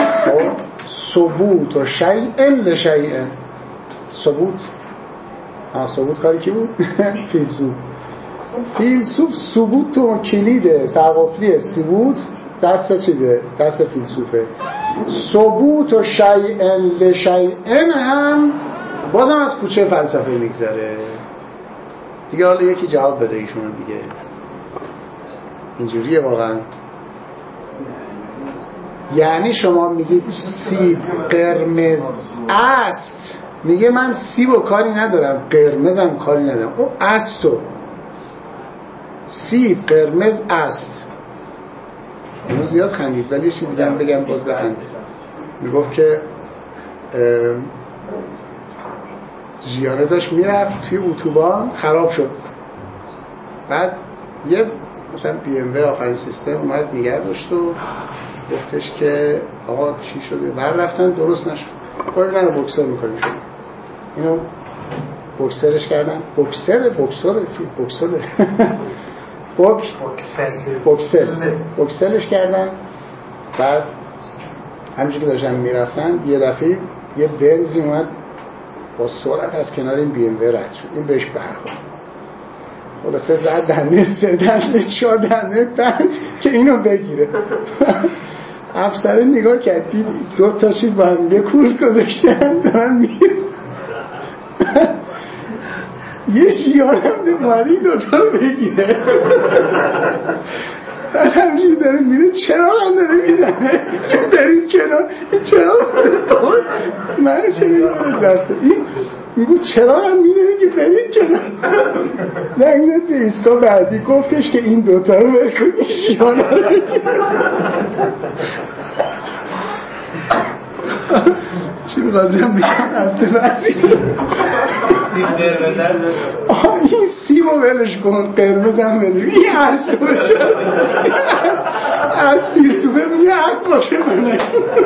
ثبوت و شیئن لشیئن. ثبوت ها ثبوت کاری کی بود؟ فیلسوف. فیلسوف ثبوت تو کلیده سرقفلی ثبوت دست چیزه، دست فیلسوفه. ثبوت و شیئن لشیئن هم بازم از کوچه فلسفه میگذره دیگه. حالا یکی جواب بده ایشون دیگه. اینجوریه واقعا. یعنی شما میگید سیب قرمز است، میگه من سیب و کاری ندارم، قرمزم کاری ندارم، او استو سیب قرمز است. اینو زیاد خندید ولی یه چیز دیگه هم بگم باز بخند. میگفت که ژیاره داشت میرفت توی اتوبان خراب شد. بعد یه مثلا بی ام و آخرین سیستم اومد نگه داشت و گفتش که آقا چی شده؟ بعد رفتن درست نشد. باید من رو بوکسر میکنیم شد. اینو بوکسرش کردن. بوکسر بوکسر چی؟ بوکسره بوک بوکسل بوکسلش کردن. بعد همینجوری که داشتن میرفتن یه دفعه یه بنزی اومد با سرعت از کنار این بی ام و رد شد. این بهش برخورد. خلاصه زد دنده سه دنده چهار دنده پنج که اینو بگیره. افسره نگاه کرد دید دو تا چیز با هم یه کورس گذاشتن دارن میره. یه شیارم اومده دوتا رو بگیره. همچنین داره میره چراغ هم داره میزنه که برید کنار. چراغ من چنین رفته این میگو چراغ هم میدونه که برید کنار. زنگ زد به ایستگاه بعدی گفتش که این دوتا رو برکن این شیارم رو بگیره. چی می‌خواستم بگم از دفعی آه این سیب رو ولش کن، قرمز هم ولش کن، این اصل از فیلسوفه میگه اصل واسه منه،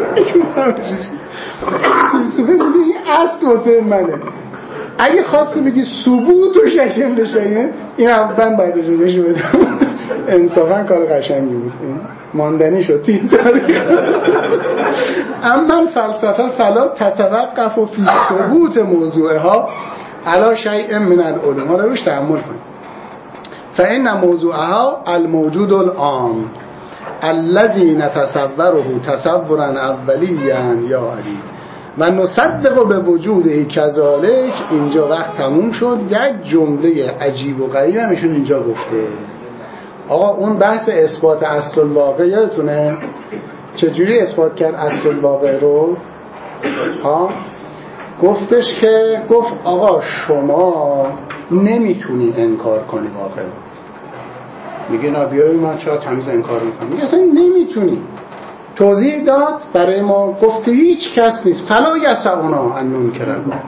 فیلسوفه میگه این اصل واسه منه. اگه خواستی بگی ثبوت و شکل بشه این هم من باید اجازهشو بدم، انصافا کار قشنگی بود، ماندنی شد این تاریخ. اما فلسفه فلا تتوقف فی ثبوت موضوعها علی شیء من العلوم. حالا روش تأمل کنید. فإن موضوعها الموجود العام الذي نتصوره تصورا اولیا یا علی و نصدق به وجوده کذالک. اینجا وقت تموم شد. یک جمله عجیب و غریب هم ایشون اینجا گفته. آقا اون بحث اثبات اصل الواقع یادتونه چجوری اثبات کرد اصل الواقع رو؟ ها گفتش که گفت آقا شما نمیتونی انکار کنی واقع. میگه نبیای من چرا تمیز انکار میکنم؟ میگه اصلا نمیتونی. توضیح داد برای ما، گفت هیچ کس نیست فلا یسعنا ان ننکر الواقع.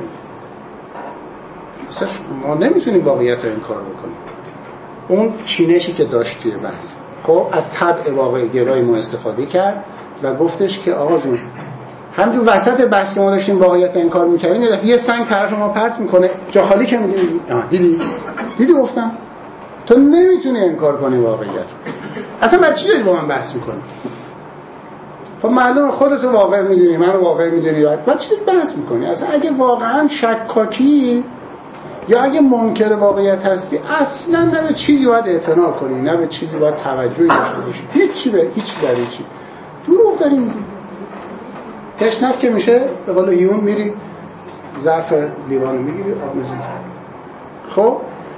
اصلا ما نمیتونیم واقعیت رو انکار بکنیم. اون چینشی که داشت توی بحث، خب از طبع واقع گرای ما استفاده کرد و گفتش که آقا جون همجور وسط بحث که ما داشتیم واقعیت انکار میکردیم یه دفعه یه سنگ طرف ما پرت میکنه، جا خالی که میگیم دیدی دیدی گفتم تو نمیتونی انکار کنی واقعیت. اصلا بعد چی داری با من بحث میکنی؟ خب معلومه خودتو واقع میدونی، منو واقع میدونی، بعد چی بحث میکنی؟ اصلا اگه واقعا شکاکی یا اگه منکر واقعیت هستی اصلا نه به چیزی باید اعتنا کنی، نه به چیزی باید توجهی داشته باشی، هیچی به هیچ داری چی دروغ داری میگی. تشنک که میشه به قول هیون میری ظرف لیوانو میگیری آب میزی. خب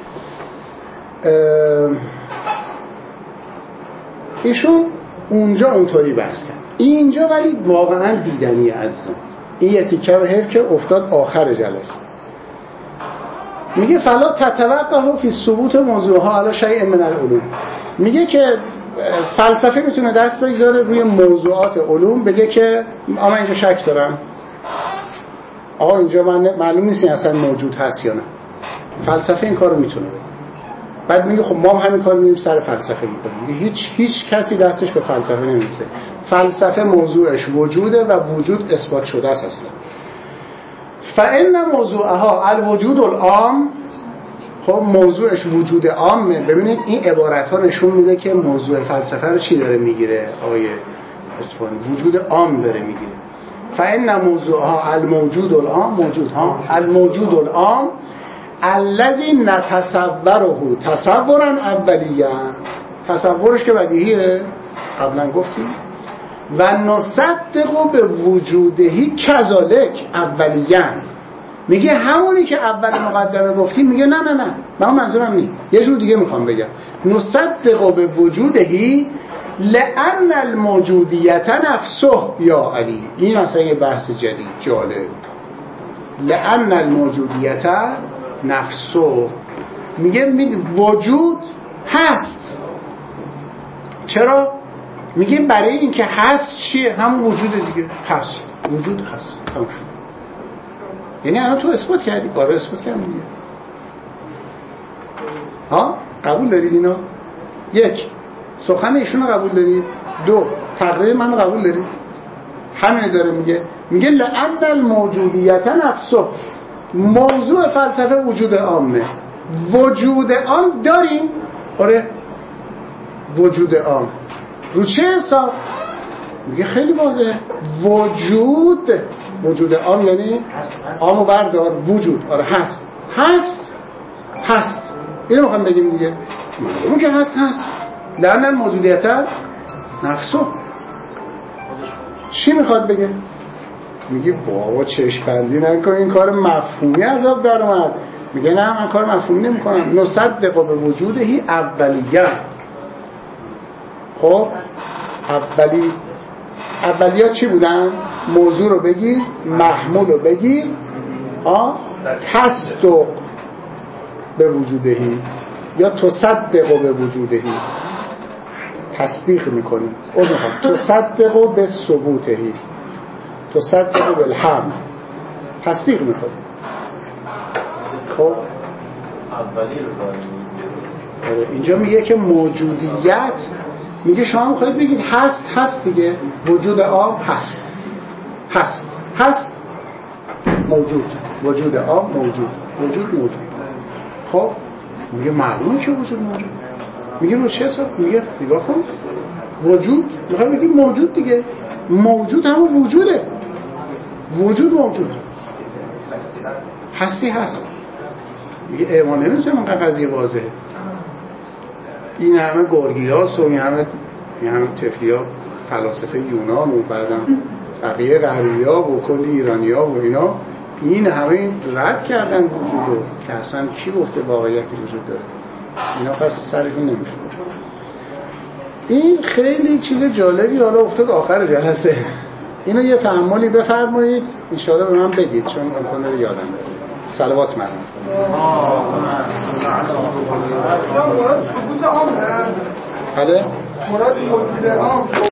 ایشون اونجا اونطوری بحث کرد، اینجا ولی واقعا دیدنی عزیزم. این یه تیکه رو حیف که افتاد آخر جلسه. میگه فلا تتوقف فی ثبوت موضوعها علی شیء من العلوم. میگه که فلسفه میتونه دست بگذاره روی موضوعات علوم، بگه که آقا اینجا شک دارم، آقا اینجا من معلوم نیست این اصلا موجود هست یا نه. فلسفه این کارو میتونه. بعد میگه خب ما هم همین کارو می‌کنیم، سر فلسفه میکنیم. میگه هیچ هیچ کسی دستش به فلسفه نمیرسه. فلسفه موضوعش وجوده و وجود اثبات شده است اصلا. فإن موضوعها الوجود العام. خب موضوعش وجود عامه. ببینید این عبارت ها نشون میده که موضوع فلسفه رو چی داره میگیره آقای اصفهانی؟ وجود عام داره میگیره. فإن موضوعها الموجود العام، موجود ها الموجود العام الذي نتصوره تصورا اولیه. تصورش که بدیهیه قبلا گفتیم. و نصدق به وجودهی کذالک اولیه. میگه همونی که اول مقدمه گفتیم، میگه نه نه نه من منظورم نیست، یه جور دیگه میخوام بگم. نصدق به وجودهی لأن الموجودیت نفسه یا علی. این اصلا یه بحث جدید جالب. لأن الموجودیت نفسه، میگه وجود هست. چرا؟ میگه برای این که هست چیه؟ همون وجود دیگه هست. وجود هست تمام شد. یعنی الان تو اثبات کردی؟ آره اثبات کردم دیگه. ها؟ قبول دارید اینو؟ یک، سخن ایشون رو قبول دارید؟ دو، تقریر من رو قبول دارید؟ همینه داره میگه. میگه لأن الموجودیت نفسه. موضوع فلسفه وجود عامه. وجود عام داریم؟ آره وجود عام. رو چه حساب؟ میگه خیلی واضحه. وجود وجود عام یعنی عامو بردار وجود. آره هست هست هست اینو میخوام بگیم دیگه. اون که هست هست لأن الموجودیت نفسه. چی میخواد بگه؟ میگه بابا چشم بندی نکن، این کار مفهومی عذاب در اومد. میگه نه من کار مفهومی نمی کنم. نصدق به وجودهی اولیه. خب اولی اولیات چی بودن؟ موضوع رو بگیر، محمول رو بگیر، آه تصدق به وجودهی یا تصدق به وجودهی، تصدیق میکنی. او میخوام تصدق به ثبوتهی، تصدق بالحمل تصدیق میکنه. خب اولی رو داریم اینجا میگه که موجودیت، میگه شما میخواید بگید هست، هست دیگه، وجود آب هست، هست هست موجود، وجود آب موجود، وجود موجود. خب میگه معلومه که وجود موجود. میگه رو چه حساب؟ میگه نگاه کن، وجود میخوای بگی موجود دیگه، موجود همون وجوده، وجود موجود، هستی هست. میگه ایوان نمیتونه من قضیه واضحه. این همه گورگیاس و این همه این همه تفلیا فلاسفه یونان و بعدم بقیه غربی‌ها و کلی ایرانی‌ها و اینا این همه رد کردن وجودو که اصلا کی گفته واقعیتی وجود داره. اینا پس سرشون نمیشه. این خیلی چیز جالبی حالا افتاد آخر جلسه. اینو یه تأملی بفرمایید ان شاءالله به من بدید چون امکان داره یادم بره. صلوات مرحمت مراد ثبوت عامه. بله مراد موجود عام